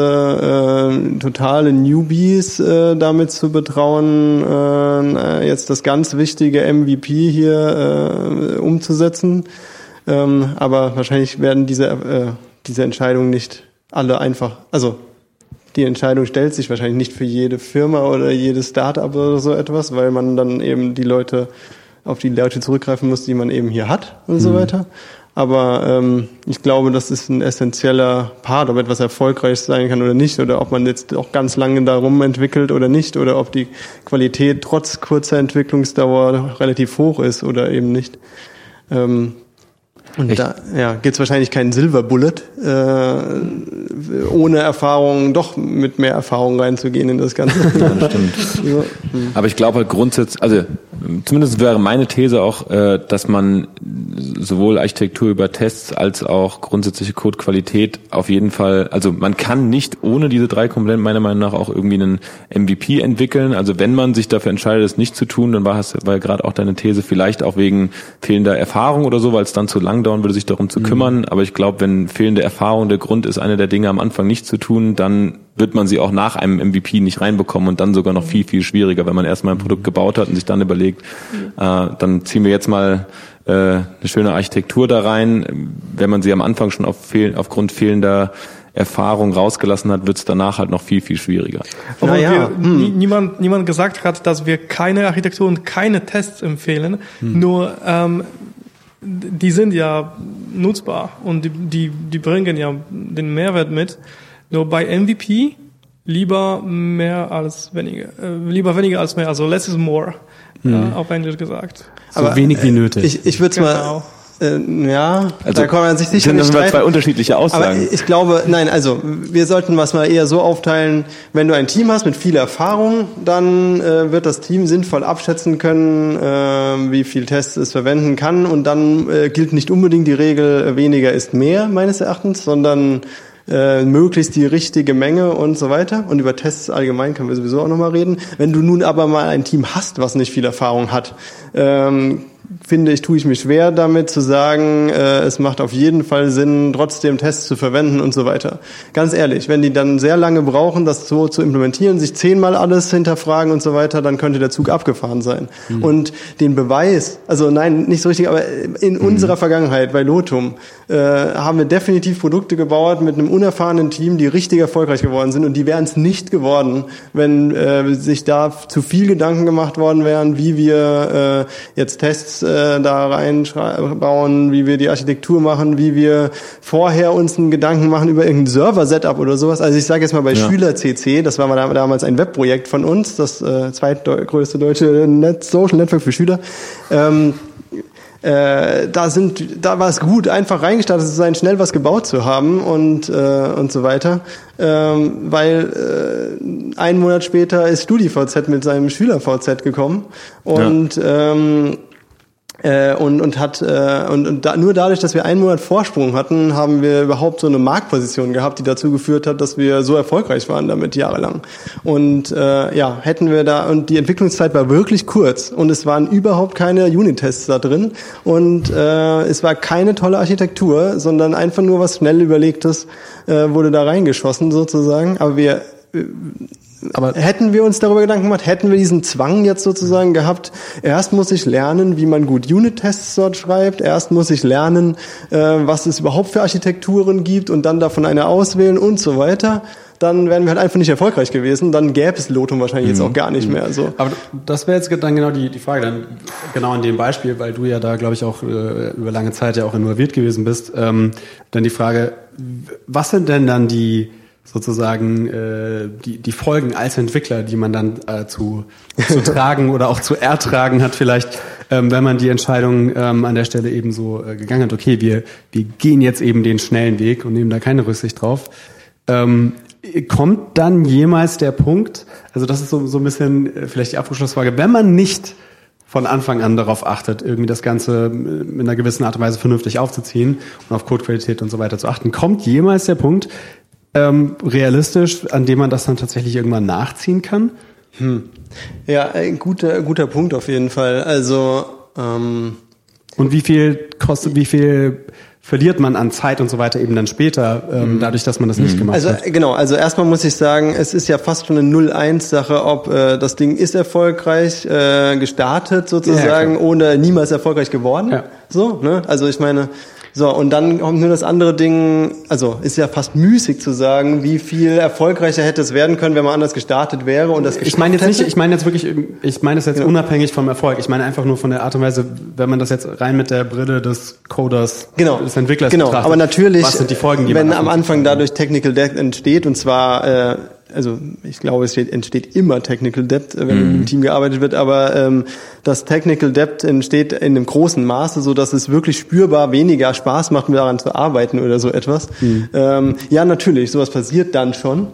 äh, totale Newbies äh, damit zu betrauen, äh, jetzt das ganz wichtige M V P hier äh, umzusetzen. Ähm, aber wahrscheinlich werden diese äh, diese Entscheidungen nicht alle einfach, also die Entscheidung stellt sich wahrscheinlich nicht für jede Firma oder jedes Start-up oder so etwas, weil man dann eben die Leute, auf die Leute zurückgreifen muss, die man eben hier hat und mhm. so weiter. Aber ähm, ich glaube, das ist ein essentieller Part, ob etwas erfolgreich sein kann oder nicht, oder ob man jetzt auch ganz lange darum entwickelt oder nicht, oder ob die Qualität trotz kurzer Entwicklungsdauer relativ hoch ist oder eben nicht. Ähm, Und Echt? da ja, gibt's wahrscheinlich keinen Silver Bullet, äh, ohne Erfahrung, doch mit mehr Erfahrung reinzugehen in das Ganze. Ja, das stimmt. Ja. Aber ich glaube halt grundsätzlich, also zumindest wäre meine These auch, äh, dass man sowohl Architektur über Tests als auch grundsätzliche Codequalität auf jeden Fall, also man kann nicht ohne diese drei Komponenten meiner Meinung nach auch irgendwie einen M V P entwickeln. Also wenn man sich dafür entscheidet, es nicht zu tun, dann war es, war ja gerade auch deine These, vielleicht auch wegen fehlender Erfahrung oder so, weil es dann zu lang dauern würde, sich darum zu mhm. kümmern. Aber ich glaube, wenn fehlende Erfahrung der Grund ist, eine der Dinge am Anfang nicht zu tun, dann wird man sie auch nach einem M V P nicht reinbekommen und dann sogar noch viel, viel schwieriger, wenn man erstmal ein Produkt gebaut hat und sich dann überlegt, äh, dann ziehen wir jetzt mal äh, eine schöne Architektur da rein. Wenn man sie am Anfang schon auf fehl, aufgrund fehlender Erfahrung rausgelassen hat, wird es danach halt noch viel, viel schwieriger. Obwohl naja. wir, hm. niemand, niemand gesagt hat, dass wir keine Architektur und keine Tests empfehlen, hm. nur ähm, die sind ja nutzbar und die, die, die bringen ja den Mehrwert mit. Nur bei M V P lieber mehr als weniger, äh, lieber weniger als mehr, also less is more, hm. äh, auf Englisch gesagt. So aber wenig wie nötig. Ich, ich würde es genau. mal, äh, ja, also da kann man sich sicher nicht streiten. Das sind zwei unterschiedliche Aussagen. Aber ich glaube, nein, also wir sollten was mal eher so aufteilen, wenn du ein Team hast mit viel Erfahrung, dann äh, wird das Team sinnvoll abschätzen können, äh, wie viel Tests es verwenden kann und dann äh, gilt nicht unbedingt die Regel, weniger ist mehr, meines Erachtens, sondern Äh, möglichst die richtige Menge und so weiter. Und über Tests allgemein können wir sowieso auch nochmal reden. Wenn du nun aber mal ein Team hast, was nicht viel Erfahrung hat, ähm, finde ich, tue ich mich schwer damit zu sagen, äh, es macht auf jeden Fall Sinn, trotzdem Tests zu verwenden und so weiter. Ganz ehrlich, wenn die dann sehr lange brauchen, das so zu implementieren, sich zehnmal alles hinterfragen und so weiter, dann könnte der Zug abgefahren sein. Mhm. Und den Beweis, also nein, nicht so richtig, aber in mhm. unserer Vergangenheit bei Lotum äh, haben wir definitiv Produkte gebaut mit einem unerfahrenen Team, die richtig erfolgreich geworden sind und die wären es nicht geworden, wenn äh, sich da zu viel Gedanken gemacht worden wären, wie wir äh, jetzt Tests äh, da reinbauen, wie wir die Architektur machen, wie wir vorher uns einen Gedanken machen über irgendein Server-Setup oder sowas. Also ich sage jetzt mal bei ja. Schüler-C C, das war mal damals ein Webprojekt von uns, das äh, zweitgrößte deutsche Net- Social Network für Schüler. Ähm, Äh, da sind, da war es gut, einfach reingestartet zu sein, schnell was gebaut zu haben und äh, und so weiter, ähm, weil äh, einen Monat später ist StudiVZ mit seinem Schüler-V Z gekommen und ja. ähm, äh, und und hat äh, und, und da, nur dadurch, dass wir einen Monat Vorsprung hatten, haben wir überhaupt so eine Marktposition gehabt, die dazu geführt hat, dass wir so erfolgreich waren damit jahrelang. Und äh, ja, hätten wir da, und die Entwicklungszeit war wirklich kurz und es waren überhaupt keine Unit-Tests da drin und äh, es war keine tolle Architektur, sondern einfach nur was schnell Überlegtes äh, wurde da reingeschossen sozusagen. Aber wir äh, Aber hätten wir uns darüber Gedanken gemacht, hätten wir diesen Zwang jetzt sozusagen gehabt, erst muss ich lernen, wie man gut Unit-Tests dort schreibt, erst muss ich lernen, äh, was es überhaupt für Architekturen gibt und dann davon eine auswählen und so weiter, dann wären wir halt einfach nicht erfolgreich gewesen, dann gäbe es Lotum wahrscheinlich mhm. jetzt auch gar nicht mehr. So. Aber das wäre jetzt dann genau die, die Frage, dann genau an dem Beispiel, weil du ja da, glaube ich, auch äh, über lange Zeit ja auch involviert gewesen bist, ähm, dann die Frage, was sind denn dann die sozusagen äh, die die Folgen als Entwickler, die man dann äh, zu zu tragen oder auch zu ertragen hat vielleicht, ähm, wenn man die Entscheidung ähm, an der Stelle eben so äh, gegangen hat, okay, wir wir gehen jetzt eben den schnellen Weg und nehmen da keine Rücksicht drauf. Ähm, kommt dann jemals der Punkt, also das ist so so ein bisschen äh, vielleicht die Abschlussfrage, wenn man nicht von Anfang an darauf achtet, irgendwie das Ganze in einer gewissen Art und Weise vernünftig aufzuziehen und auf Codequalität und so weiter zu achten, kommt jemals der Punkt, Ähm, realistisch, an dem man das dann tatsächlich irgendwann nachziehen kann? Hm. Ja, ein guter, guter Punkt auf jeden Fall. Also ähm, und wie viel kostet, wie viel verliert man an Zeit und so weiter eben dann später, ähm, mhm. dadurch, dass man das nicht gemacht also, hat? Also genau, also erstmal muss ich sagen, es ist ja fast schon eine null eins Sache, ob äh, das Ding ist erfolgreich äh, gestartet sozusagen, ja, ohne niemals erfolgreich geworden. Ja. So, ne? Also ich meine, so, und dann kommt nur das andere Ding, also ist ja fast müßig zu sagen, wie viel erfolgreicher hätte es werden können, wenn man anders gestartet wäre und das Ich meine jetzt nicht, ich meine jetzt wirklich, ich meine es jetzt ja. unabhängig vom Erfolg. Ich meine einfach nur von der Art und Weise, wenn man das jetzt rein mit der Brille des Coders, genau. des Entwicklers genau. betrachtet. Aber natürlich, was sind die Folgen, die wenn man am Anfang dadurch Technical Debt entsteht, und zwar äh, also ich glaube, es entsteht immer Technical Debt, wenn mhm. im Team gearbeitet wird, aber ähm, das Technical Debt entsteht in einem großen Maße, so dass es wirklich spürbar weniger Spaß macht, daran zu arbeiten oder so etwas. Mhm. Ähm, ja, natürlich, sowas passiert dann schon.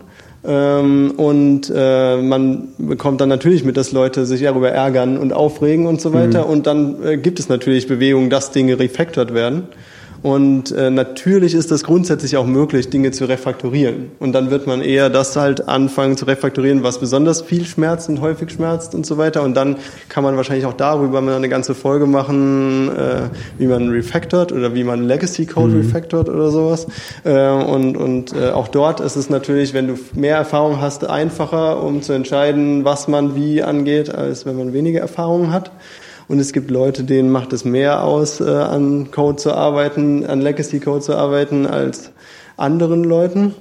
Ähm, und äh, man bekommt dann natürlich mit, dass Leute sich darüber ärgern und aufregen und so weiter. Mhm. Und dann äh, gibt es natürlich Bewegungen, dass Dinge refactored werden. Und äh, natürlich ist das grundsätzlich auch möglich, Dinge zu refaktorieren. Und dann wird man eher das halt anfangen zu refaktorieren, was besonders viel schmerzt und häufig schmerzt und so weiter. Und dann kann man wahrscheinlich auch darüber mal eine ganze Folge machen, äh, wie man refactort oder wie man Legacy Code mhm. refactort oder sowas. Äh, und und äh, auch dort ist es natürlich, wenn du mehr Erfahrung hast, einfacher, um zu entscheiden, was man wie angeht, als wenn man weniger Erfahrung hat. Und es gibt Leute, denen macht es mehr aus, äh, an Code zu arbeiten, an Legacy Code zu arbeiten, als anderen Leuten.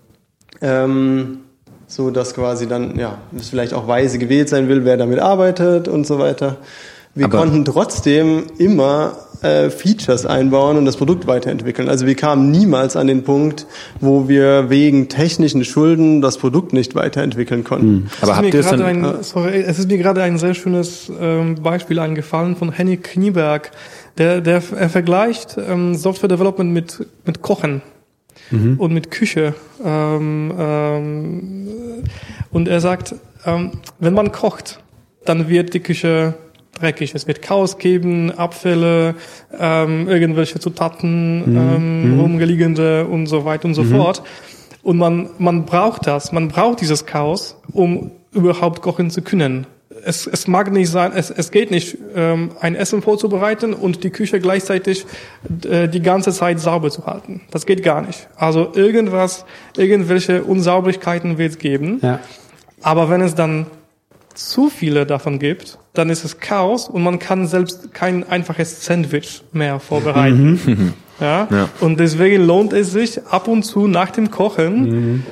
Ähm, so dass quasi dann, ja, es vielleicht auch weise gewählt sein will, wer damit arbeitet und so weiter. Wir Aber konnten trotzdem immer äh, Features einbauen und das Produkt weiterentwickeln. Also wir kamen niemals an den Punkt, wo wir wegen technischen Schulden das Produkt nicht weiterentwickeln konnten. Mhm. Aber habt ihr es dann? Ein, sorry, es ist mir gerade ein sehr schönes ähm, Beispiel eingefallen von Henning Knieberg. Der, der er vergleicht ähm, Software Development mit mit Kochen mhm. und mit Küche. Ähm, ähm, und er sagt, ähm, wenn man kocht, dann wird die Küche dreckig. Es wird Chaos geben, Abfälle, ähm, irgendwelche Zutaten, mhm. ähm, rumliegende und so weiter und so mhm. fort. Und man man braucht das, man braucht dieses Chaos, um überhaupt kochen zu können. Es es mag nicht sein, es es geht nicht, ähm, ein Essen vorzubereiten und die Küche gleichzeitig äh, die ganze Zeit sauber zu halten. Das geht gar nicht. Also irgendwas, irgendwelche Unsauberlichkeiten wird es geben. Ja. Aber wenn es dann zu viele davon gibt, dann ist es Chaos und man kann selbst kein einfaches Sandwich mehr vorbereiten. Mhm. Ja? Ja. Und deswegen lohnt es sich, ab und zu nach dem Kochen mhm.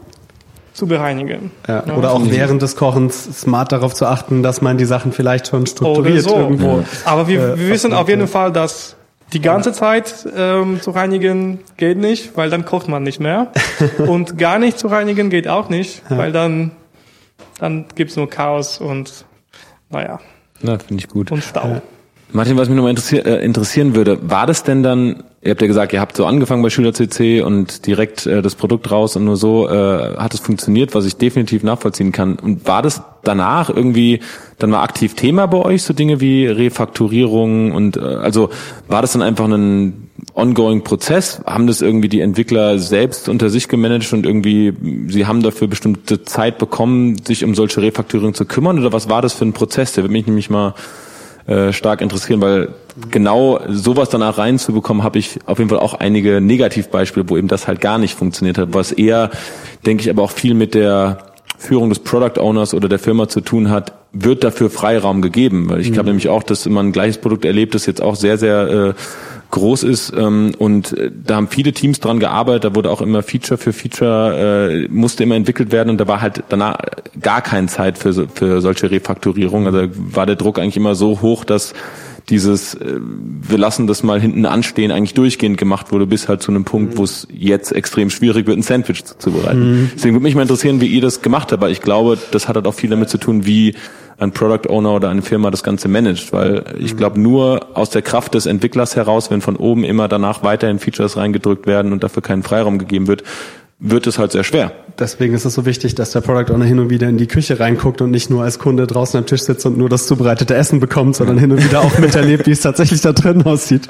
zu bereinigen. Ja. Ja. Oder auch während des Kochens smart darauf zu achten, dass man die Sachen vielleicht schon strukturiert so. irgendwo. Ja. Aber wir, äh, wir wissen auf jeden Fall, dass die ganze Zeit ähm, zu reinigen geht nicht, weil dann kocht man nicht mehr. Und gar nicht zu reinigen geht auch nicht, ja. weil dann dann gibt's nur Chaos und naja. Na, finde ich gut. Und Stau. Ja. Martin, was mich nochmal interessier- äh, interessieren würde, war das denn dann, ihr habt ja gesagt, ihr habt so angefangen bei Schüler-C C und direkt äh, das Produkt raus und nur so äh, hat es funktioniert, was ich definitiv nachvollziehen kann. Und war das danach irgendwie dann mal aktiv Thema bei euch, so Dinge wie Refaktorierung und äh, also war das dann einfach ein ongoing Prozess? Haben das irgendwie die Entwickler selbst unter sich gemanagt und irgendwie, sie haben dafür bestimmte Zeit bekommen, sich um solche Refaktorierung zu kümmern? Oder was war das für ein Prozess? Der würde mich nämlich mal äh, stark interessieren, weil genau sowas danach reinzubekommen, habe ich auf jeden Fall auch einige Negativbeispiele, wo eben das halt gar nicht funktioniert hat, was eher, denke ich, aber auch viel mit der Führung des Product Owners oder der Firma zu tun hat, wird dafür Freiraum gegeben. Weil ich glaube mhm. nämlich auch, dass man ein gleiches Produkt erlebt, das jetzt auch sehr, sehr äh, groß ist ähm, und äh, da haben viele Teams dran gearbeitet, da wurde auch immer Feature für Feature, äh, musste immer entwickelt werden und da war halt danach gar keine Zeit für, für solche Refaktorierung. Also war der Druck eigentlich immer so hoch, dass dieses, äh, wir lassen das mal hinten anstehen, eigentlich durchgehend gemacht wurde, bis halt zu einem Punkt, mhm. wo es jetzt extrem schwierig wird, ein Sandwich zuzubereiten. Mhm. Deswegen würde mich mal interessieren, wie ihr das gemacht habt, weil ich glaube, das hat halt auch viel damit zu tun, wie ein Product Owner oder eine Firma das Ganze managt, weil ich glaube, nur aus der Kraft des Entwicklers heraus, wenn von oben immer danach weiterhin Features reingedrückt werden und dafür keinen Freiraum gegeben wird, wird es halt sehr schwer. Deswegen ist es so wichtig, dass der Product Owner hin und wieder in die Küche reinguckt und nicht nur als Kunde draußen am Tisch sitzt und nur das zubereitete Essen bekommt, sondern hin und wieder auch miterlebt, wie es tatsächlich da drin aussieht.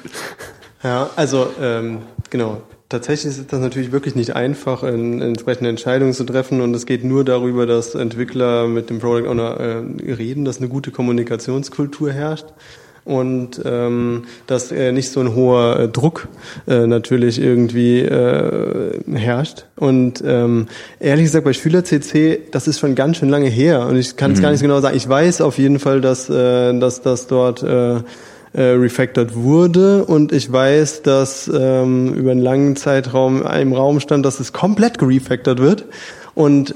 Ja, also ähm, genau. Tatsächlich ist das natürlich wirklich nicht einfach, in, entsprechende Entscheidungen zu treffen und es geht nur darüber, dass Entwickler mit dem Product Owner äh, reden, dass eine gute Kommunikationskultur herrscht und ähm, dass äh, nicht so ein hoher äh, Druck äh, natürlich irgendwie äh, herrscht. Und ähm, ehrlich gesagt, bei Schüler-C C, das ist schon ganz schön lange her und ich kann es mhm. gar nicht so genau sagen. Ich weiß auf jeden Fall, dass äh, dass das dort äh, Äh, refactored wurde und ich weiß, dass ähm, über einen langen Zeitraum im Raum stand, dass es komplett gerefactored wird und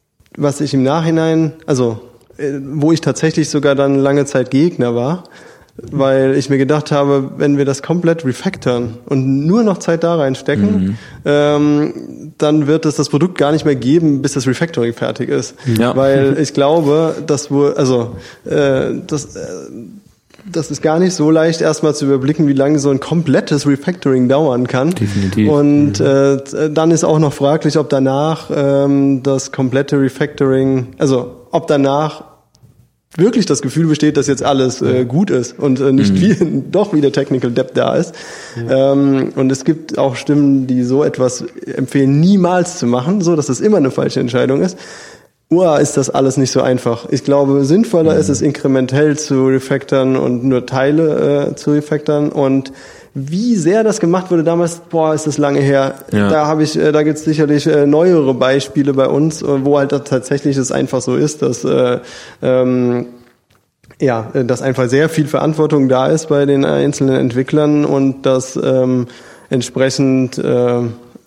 was ich im Nachhinein, also äh, wo ich tatsächlich sogar dann lange Zeit Gegner war, weil ich mir gedacht habe, wenn wir das komplett refactoren und nur noch Zeit da reinstecken, mhm. ähm, dann wird es das Produkt gar nicht mehr geben, bis das Refactoring fertig ist. Ja. Weil ich glaube, dass wohl, also äh, das äh, das ist gar nicht so leicht, erstmal zu überblicken, wie lange so ein komplettes Refactoring dauern kann. Definitiv. Und äh, dann ist auch noch fraglich, ob danach ähm, das komplette Refactoring, also ob danach wirklich das Gefühl besteht, dass jetzt alles äh, gut ist und äh, nicht mhm. wie, doch wieder Technical Debt da ist. Ja. Ähm, und es gibt auch Stimmen, die so etwas empfehlen, niemals zu machen, so dass es immer eine falsche Entscheidung ist. Uah, ist das alles nicht so einfach. Ich glaube, sinnvoller mhm. ist es, inkrementell zu refactoren und nur Teile äh, zu refactoren. Und wie sehr das gemacht wurde damals, boah, ist das lange her. Ja. Da habe ich, äh, da gibt's sicherlich äh, neuere Beispiele bei uns, äh, wo halt das tatsächlich es einfach so ist, dass äh, ähm, ja, dass einfach sehr viel Verantwortung da ist bei den einzelnen Entwicklern und dass ähm, entsprechend äh,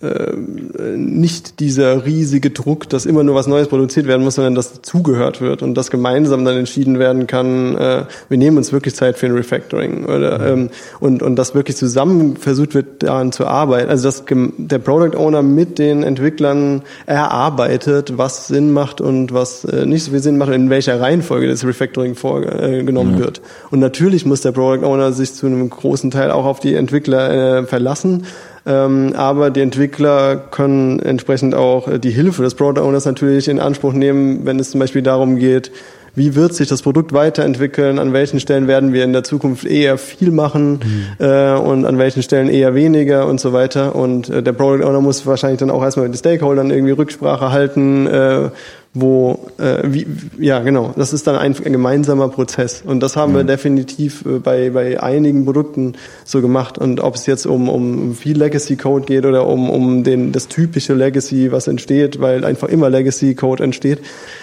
nicht dieser riesige Druck, dass immer nur was Neues produziert werden muss, sondern dass zugehört wird und dass gemeinsam dann entschieden werden kann, äh, wir nehmen uns wirklich Zeit für ein Refactoring oder mhm. ähm, und und dass wirklich zusammen versucht wird, daran zu arbeiten. Also dass der Product Owner mit den Entwicklern erarbeitet, was Sinn macht und was äh, nicht so viel Sinn macht und in welcher Reihenfolge das Refactoring vorgenommen äh, mhm. wird. Und natürlich muss der Product Owner sich zu einem großen Teil auch auf die Entwickler äh, verlassen. Ähm, aber die Entwickler können entsprechend auch die Hilfe des Product Owners natürlich in Anspruch nehmen, wenn es zum Beispiel darum geht, wie wird sich das Produkt weiterentwickeln, an welchen Stellen werden wir in der Zukunft eher viel machen mhm. äh, und an welchen Stellen eher weniger und so weiter. Und äh, der Product Owner muss wahrscheinlich dann auch erstmal mit den Stakeholdern irgendwie Rücksprache halten, äh, wo, äh, wie, ja genau, das ist dann ein gemeinsamer Prozess. Und das haben mhm. wir definitiv äh, bei bei einigen Produkten so gemacht. Und ob es jetzt um um viel Legacy-Code geht oder um um den das typische Legacy, was entsteht, weil einfach immer Legacy-Code entsteht,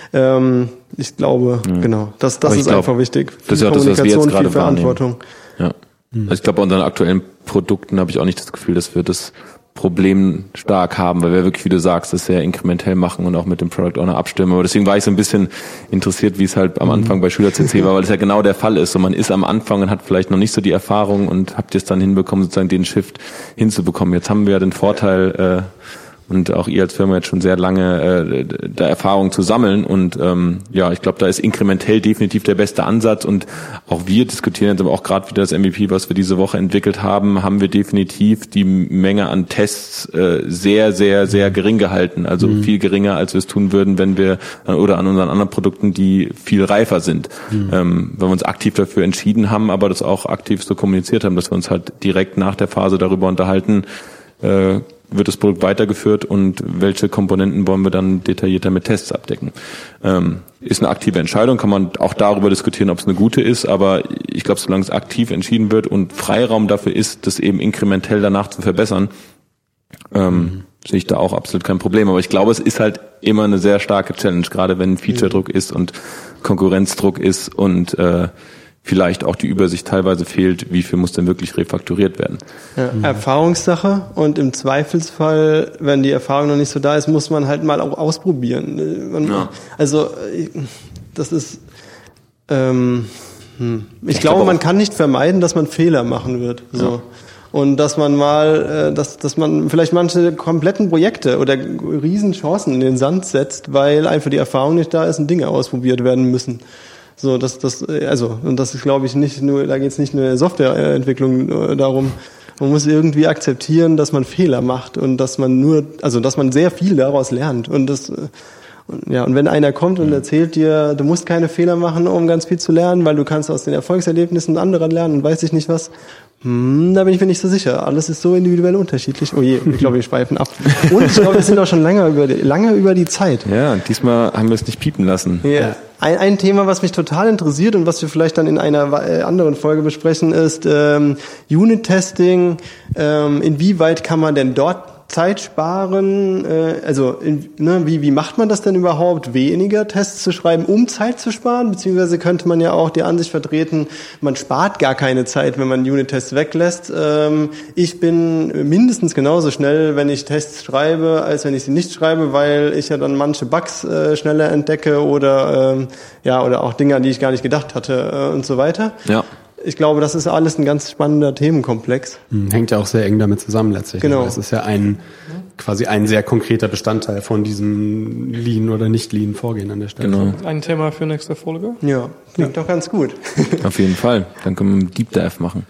ähm, ich glaube, mhm. genau, das das ist glaub, einfach wichtig. Viel das ist ja das, was wir jetzt gerade viel Verantwortung. Ja. Mhm. Also ich glaube, bei unseren aktuellen Produkten habe ich auch nicht das Gefühl, dass wir das Problem stark haben, weil wir wirklich, wie du sagst, das sehr inkrementell machen und auch mit dem Product Owner abstimmen. Aber deswegen war ich so ein bisschen interessiert, wie es halt am Anfang bei Schüler C C war, weil es ja genau der Fall ist. So, man ist am Anfang und hat vielleicht noch nicht so die Erfahrung und habt ihr es dann hinbekommen, sozusagen den Shift hinzubekommen. Jetzt haben wir ja den Vorteil, äh, und auch ihr als Firma jetzt schon sehr lange äh, da Erfahrung zu sammeln und ähm, ja, ich glaube, da ist inkrementell definitiv der beste Ansatz und auch wir diskutieren jetzt aber auch gerade wieder das M V P, was wir diese Woche entwickelt haben, haben wir definitiv die Menge an Tests äh, sehr, sehr, sehr gering gehalten, also mhm. viel geringer, als wir es tun würden, wenn wir äh, oder an unseren anderen Produkten, die viel reifer sind, mhm. ähm, weil wir uns aktiv dafür entschieden haben, aber das auch aktiv so kommuniziert haben, dass wir uns halt direkt nach der Phase darüber unterhalten, äh, wird das Produkt weitergeführt und welche Komponenten wollen wir dann detaillierter mit Tests abdecken. Ähm, ist eine aktive Entscheidung, kann man auch darüber diskutieren, ob es eine gute ist, aber ich glaube, solange es aktiv entschieden wird und Freiraum dafür ist, das eben inkrementell danach zu verbessern, ähm, mhm. sehe ich da auch absolut kein Problem. Aber ich glaube, es ist halt immer eine sehr starke Challenge, gerade wenn Feature-Druck ist und Konkurrenzdruck ist und äh, vielleicht auch die Übersicht teilweise fehlt, wie viel muss denn wirklich refakturiert werden. Ja, mhm. Erfahrungssache und im Zweifelsfall, wenn die Erfahrung noch nicht so da ist, muss man halt mal auch ausprobieren. Man, ja. Also das ist, ähm, hm. ich, ich glaube, glaub man kann nicht vermeiden, dass man Fehler machen wird. So. Ja. Und dass man mal, dass, dass man vielleicht manche kompletten Projekte oder Riesenchancen in den Sand setzt, weil einfach die Erfahrung nicht da ist und Dinge ausprobiert werden müssen. So, das, das, also, und das ist, glaube ich, nicht nur, da geht es nicht nur in der Softwareentwicklung darum. Man muss irgendwie akzeptieren, dass man Fehler macht und dass man nur, also, dass man sehr viel daraus lernt. Und das, und, ja, und wenn einer kommt und erzählt dir, du musst keine Fehler machen, um ganz viel zu lernen, weil du kannst aus den Erfolgserlebnissen anderer lernen und weiß ich nicht was, hm, da bin ich mir nicht so sicher. Alles ist so individuell unterschiedlich. Oh je, ich glaube, wir schweifen ab. Und ich glaube, wir sind auch schon lange über die, lange über die Zeit. Ja, diesmal haben wir es nicht piepen lassen. Ja. Ein, ein Thema, was mich total interessiert und was wir vielleicht dann in einer anderen Folge besprechen, ist ähm, Unit-Testing. Ähm, inwieweit kann man denn dort Zeit sparen? Äh, also in, ne, wie, wie macht man das denn überhaupt, weniger Tests zu schreiben, um Zeit zu sparen? Beziehungsweise könnte man ja auch die Ansicht vertreten, man spart gar keine Zeit, wenn man Unit-Tests weglässt. Ähm, ich bin mindestens genauso schnell, wenn ich Tests schreibe, als wenn ich sie nicht schreibe, weil ich ja dann manche Bugs äh, schneller entdecke oder ähm, ja oder auch Dinge, an die ich gar nicht gedacht hatte äh, und so weiter. Ja. ich glaube, das ist alles ein ganz spannender Themenkomplex. Hängt ja auch sehr eng damit zusammen letztlich. Genau. Es ist ja ein quasi ein sehr konkreter Bestandteil von diesem Lean oder nicht Lean Vorgehen an der Stelle. Genau. Ein Thema für nächste Folge. Ja, klingt doch ganz gut. Auf jeden Fall. Dann können wir einen Deep Dive machen.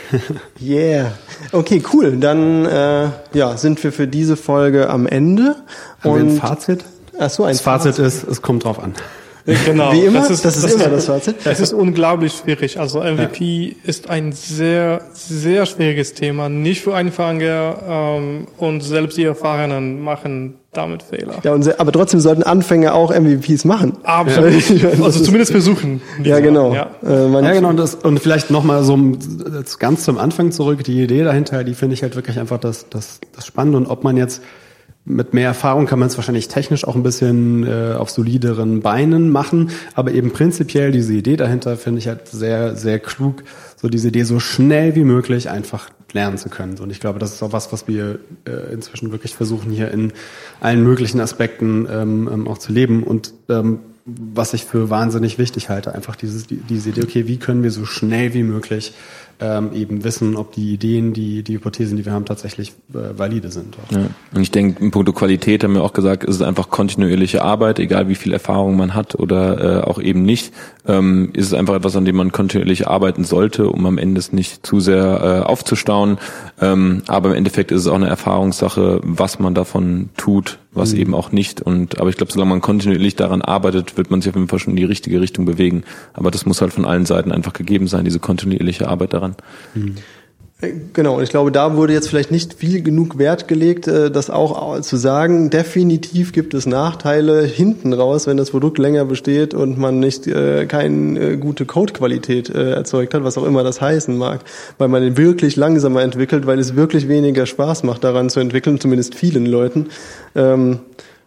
Yeah. Okay, cool. Dann äh, ja, sind wir für diese Folge am Ende. Haben wir ein Und Fazit? ach so, ein Das Fazit ist, es kommt drauf an. Genau. Wie immer? Das ist, Das ist immer das Fazit. Es ist unglaublich schwierig. Also M V P ja. ist ein sehr, sehr schwieriges Thema. Nicht für Anfänger ähm, und selbst die Erfahrenen machen damit Fehler. Ja, und sehr, aber trotzdem sollten Anfänger auch M V Ps machen. Absolut. Ja. Also zumindest versuchen. Ja, genau. Ja, äh, ja genau. Das, und vielleicht nochmal so ganz zum Anfang zurück. Die Idee dahinter, die finde ich halt wirklich einfach das, das, das Spannende. Und ob man jetzt mit mehr Erfahrung kann man es wahrscheinlich technisch auch ein bisschen äh, auf solideren Beinen machen, aber eben prinzipiell diese Idee dahinter finde ich halt sehr, sehr klug, so diese Idee so schnell wie möglich einfach lernen zu können. Und ich glaube, das ist auch was, was wir äh, inzwischen wirklich versuchen, hier in allen möglichen Aspekten ähm, ähm, auch zu leben und ähm, was ich für wahnsinnig wichtig halte, einfach dieses, die, diese Idee, okay, wie können wir so schnell wie möglich ähm, eben wissen, ob die Ideen, die, die Hypothesen, die wir haben, tatsächlich äh, valide sind. Ja. Und ich denke, in puncto Qualität haben wir auch gesagt, es ist einfach kontinuierliche Arbeit, egal wie viel Erfahrung man hat oder äh, auch eben nicht, ähm, ist es einfach etwas, an dem man kontinuierlich arbeiten sollte, um am Ende es nicht zu sehr äh, aufzustauen. Ähm, aber im Endeffekt ist es auch eine Erfahrungssache, was man davon tut, was mhm. eben auch nicht. Und aber ich glaube, solange man kontinuierlich daran arbeitet, wird man sich auf jeden Fall schon in die richtige Richtung bewegen. Aber das muss halt von allen Seiten einfach gegeben sein, diese kontinuierliche Arbeit daran. Mhm. Genau, und ich glaube, da wurde jetzt vielleicht nicht viel genug Wert gelegt, das auch zu sagen. Definitiv gibt es Nachteile hinten raus, wenn das Produkt länger besteht und man nicht äh, keine gute Codequalität äh, erzeugt hat, was auch immer das heißen mag, weil man den wirklich langsamer entwickelt, weil es wirklich weniger Spaß macht, daran zu entwickeln, zumindest vielen Leuten. Ähm,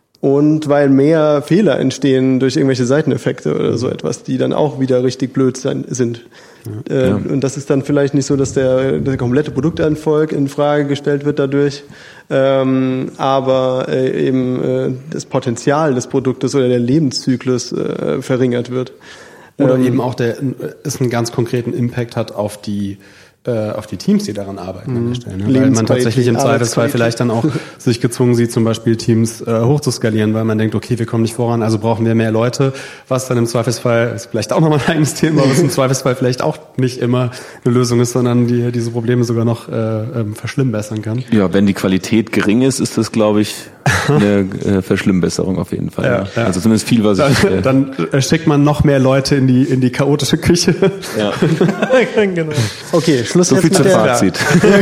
Und weil mehr Fehler entstehen durch irgendwelche Seiteneffekte oder so etwas, die dann auch wieder richtig blöd sein, sind. Ja, äh, ja. Und das ist dann vielleicht nicht so, dass der, der komplette Produkterfolg in Frage gestellt wird dadurch, ähm, aber äh, eben äh, das Potenzial des Produktes oder der Lebenszyklus äh, verringert wird. Oder ähm, eben auch der es einen ganz konkreten Impact hat auf die auf die Teams, die daran arbeiten an der Stelle. Ne? Weil man tatsächlich im Zweifelsfall vielleicht dann auch sich gezwungen sieht, zum Beispiel Teams äh, hochzuskalieren, weil man denkt, okay, wir kommen nicht voran, also brauchen wir mehr Leute, was dann im Zweifelsfall, ist vielleicht auch nochmal ein eigenes Thema, aber was im Zweifelsfall vielleicht auch nicht immer eine Lösung ist, sondern die diese Probleme sogar noch äh, ähm, verschlimmbessern kann. Ja, wenn die Qualität gering ist, ist das, glaube ich, eine äh, Verschlimmbesserung auf jeden Fall. Ja, ja. Also zumindest viel, was dann, ich... Äh, dann äh, schickt man noch mehr Leute in die in die chaotische Küche. Ja. Genau. Okay, Schluss so jetzt viel mit zum der Fazit.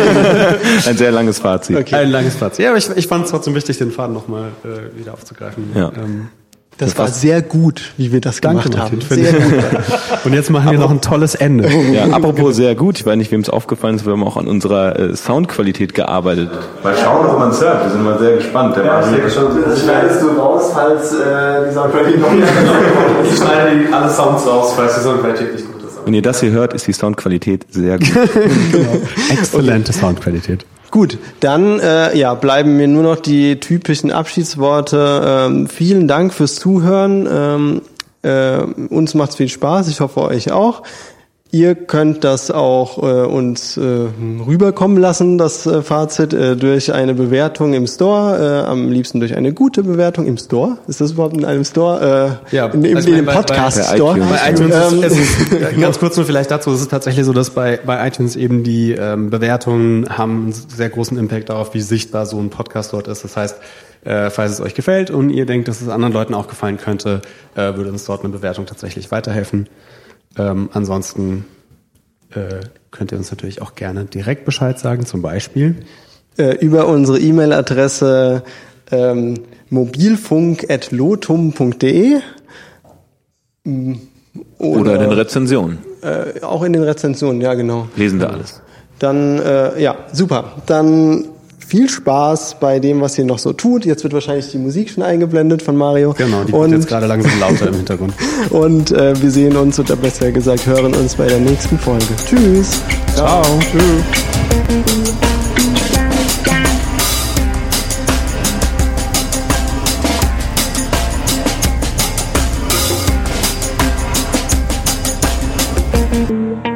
Ein sehr langes Fazit. Okay. Ein langes Fazit. Ja, aber ich, ich fand es trotzdem wichtig, den Faden nochmal äh, wieder aufzugreifen. Ja. Ähm, Das war sehr gut, wie wir das Danke, gemacht Martin, haben. Sehr gut. Und jetzt machen wir noch ein tolles Ende. Ja, apropos sehr gut, ich weiß nicht, wem es aufgefallen ist, wir haben auch an unserer äh, Soundqualität gearbeitet. Mal schauen, ob man es hört, wir sind mal sehr gespannt. Der ja, ich schon. Das schneidest du raus, falls äh, die Soundqualität noch nicht Ich schneide alle Sounds raus, falls die Soundqualität nicht gut ist. Wenn ihr das hier hört, ist die Soundqualität sehr gut. Genau. Exzellente okay. Soundqualität. Gut, dann äh, ja, bleiben mir nur noch die typischen Abschiedsworte. Ähm, vielen Dank fürs Zuhören. Ähm, äh, uns macht's viel Spaß, ich hoffe euch auch. Ihr könnt das auch äh, uns äh, rüberkommen lassen, das äh, Fazit, äh, durch eine Bewertung im Store, äh, am liebsten durch eine gute Bewertung im Store. Ist das überhaupt in einem Store? Äh, ja, in, in, also in dem bei, Podcast-Store? Bei, bei iTunes ähm, ist, ist, ganz kurz nur vielleicht dazu, es ist tatsächlich so, dass bei, bei iTunes eben die ähm, Bewertungen haben einen sehr großen Impact darauf, wie sichtbar so ein Podcast dort ist. Das heißt, äh, falls es euch gefällt und ihr denkt, dass es anderen Leuten auch gefallen könnte, äh, würde uns dort eine Bewertung tatsächlich weiterhelfen. Ähm, ansonsten äh, könnt ihr uns natürlich auch gerne direkt Bescheid sagen, zum Beispiel äh, über unsere E-Mail-Adresse ähm, mobilfunk at lotum punkt de oder, oder in den Rezensionen. Äh, auch in den Rezensionen, ja genau. Lesen wir alles. Dann, äh, ja, super. Dann viel Spaß bei dem, was ihr noch so tut. Jetzt wird wahrscheinlich die Musik schon eingeblendet von Mario. Genau, die und, wird jetzt gerade langsam lauter im Hintergrund. Und äh, wir sehen uns, oder besser gesagt, hören uns bei der nächsten Folge. Tschüss. Ciao. Ciao. Tschüss. Thank you.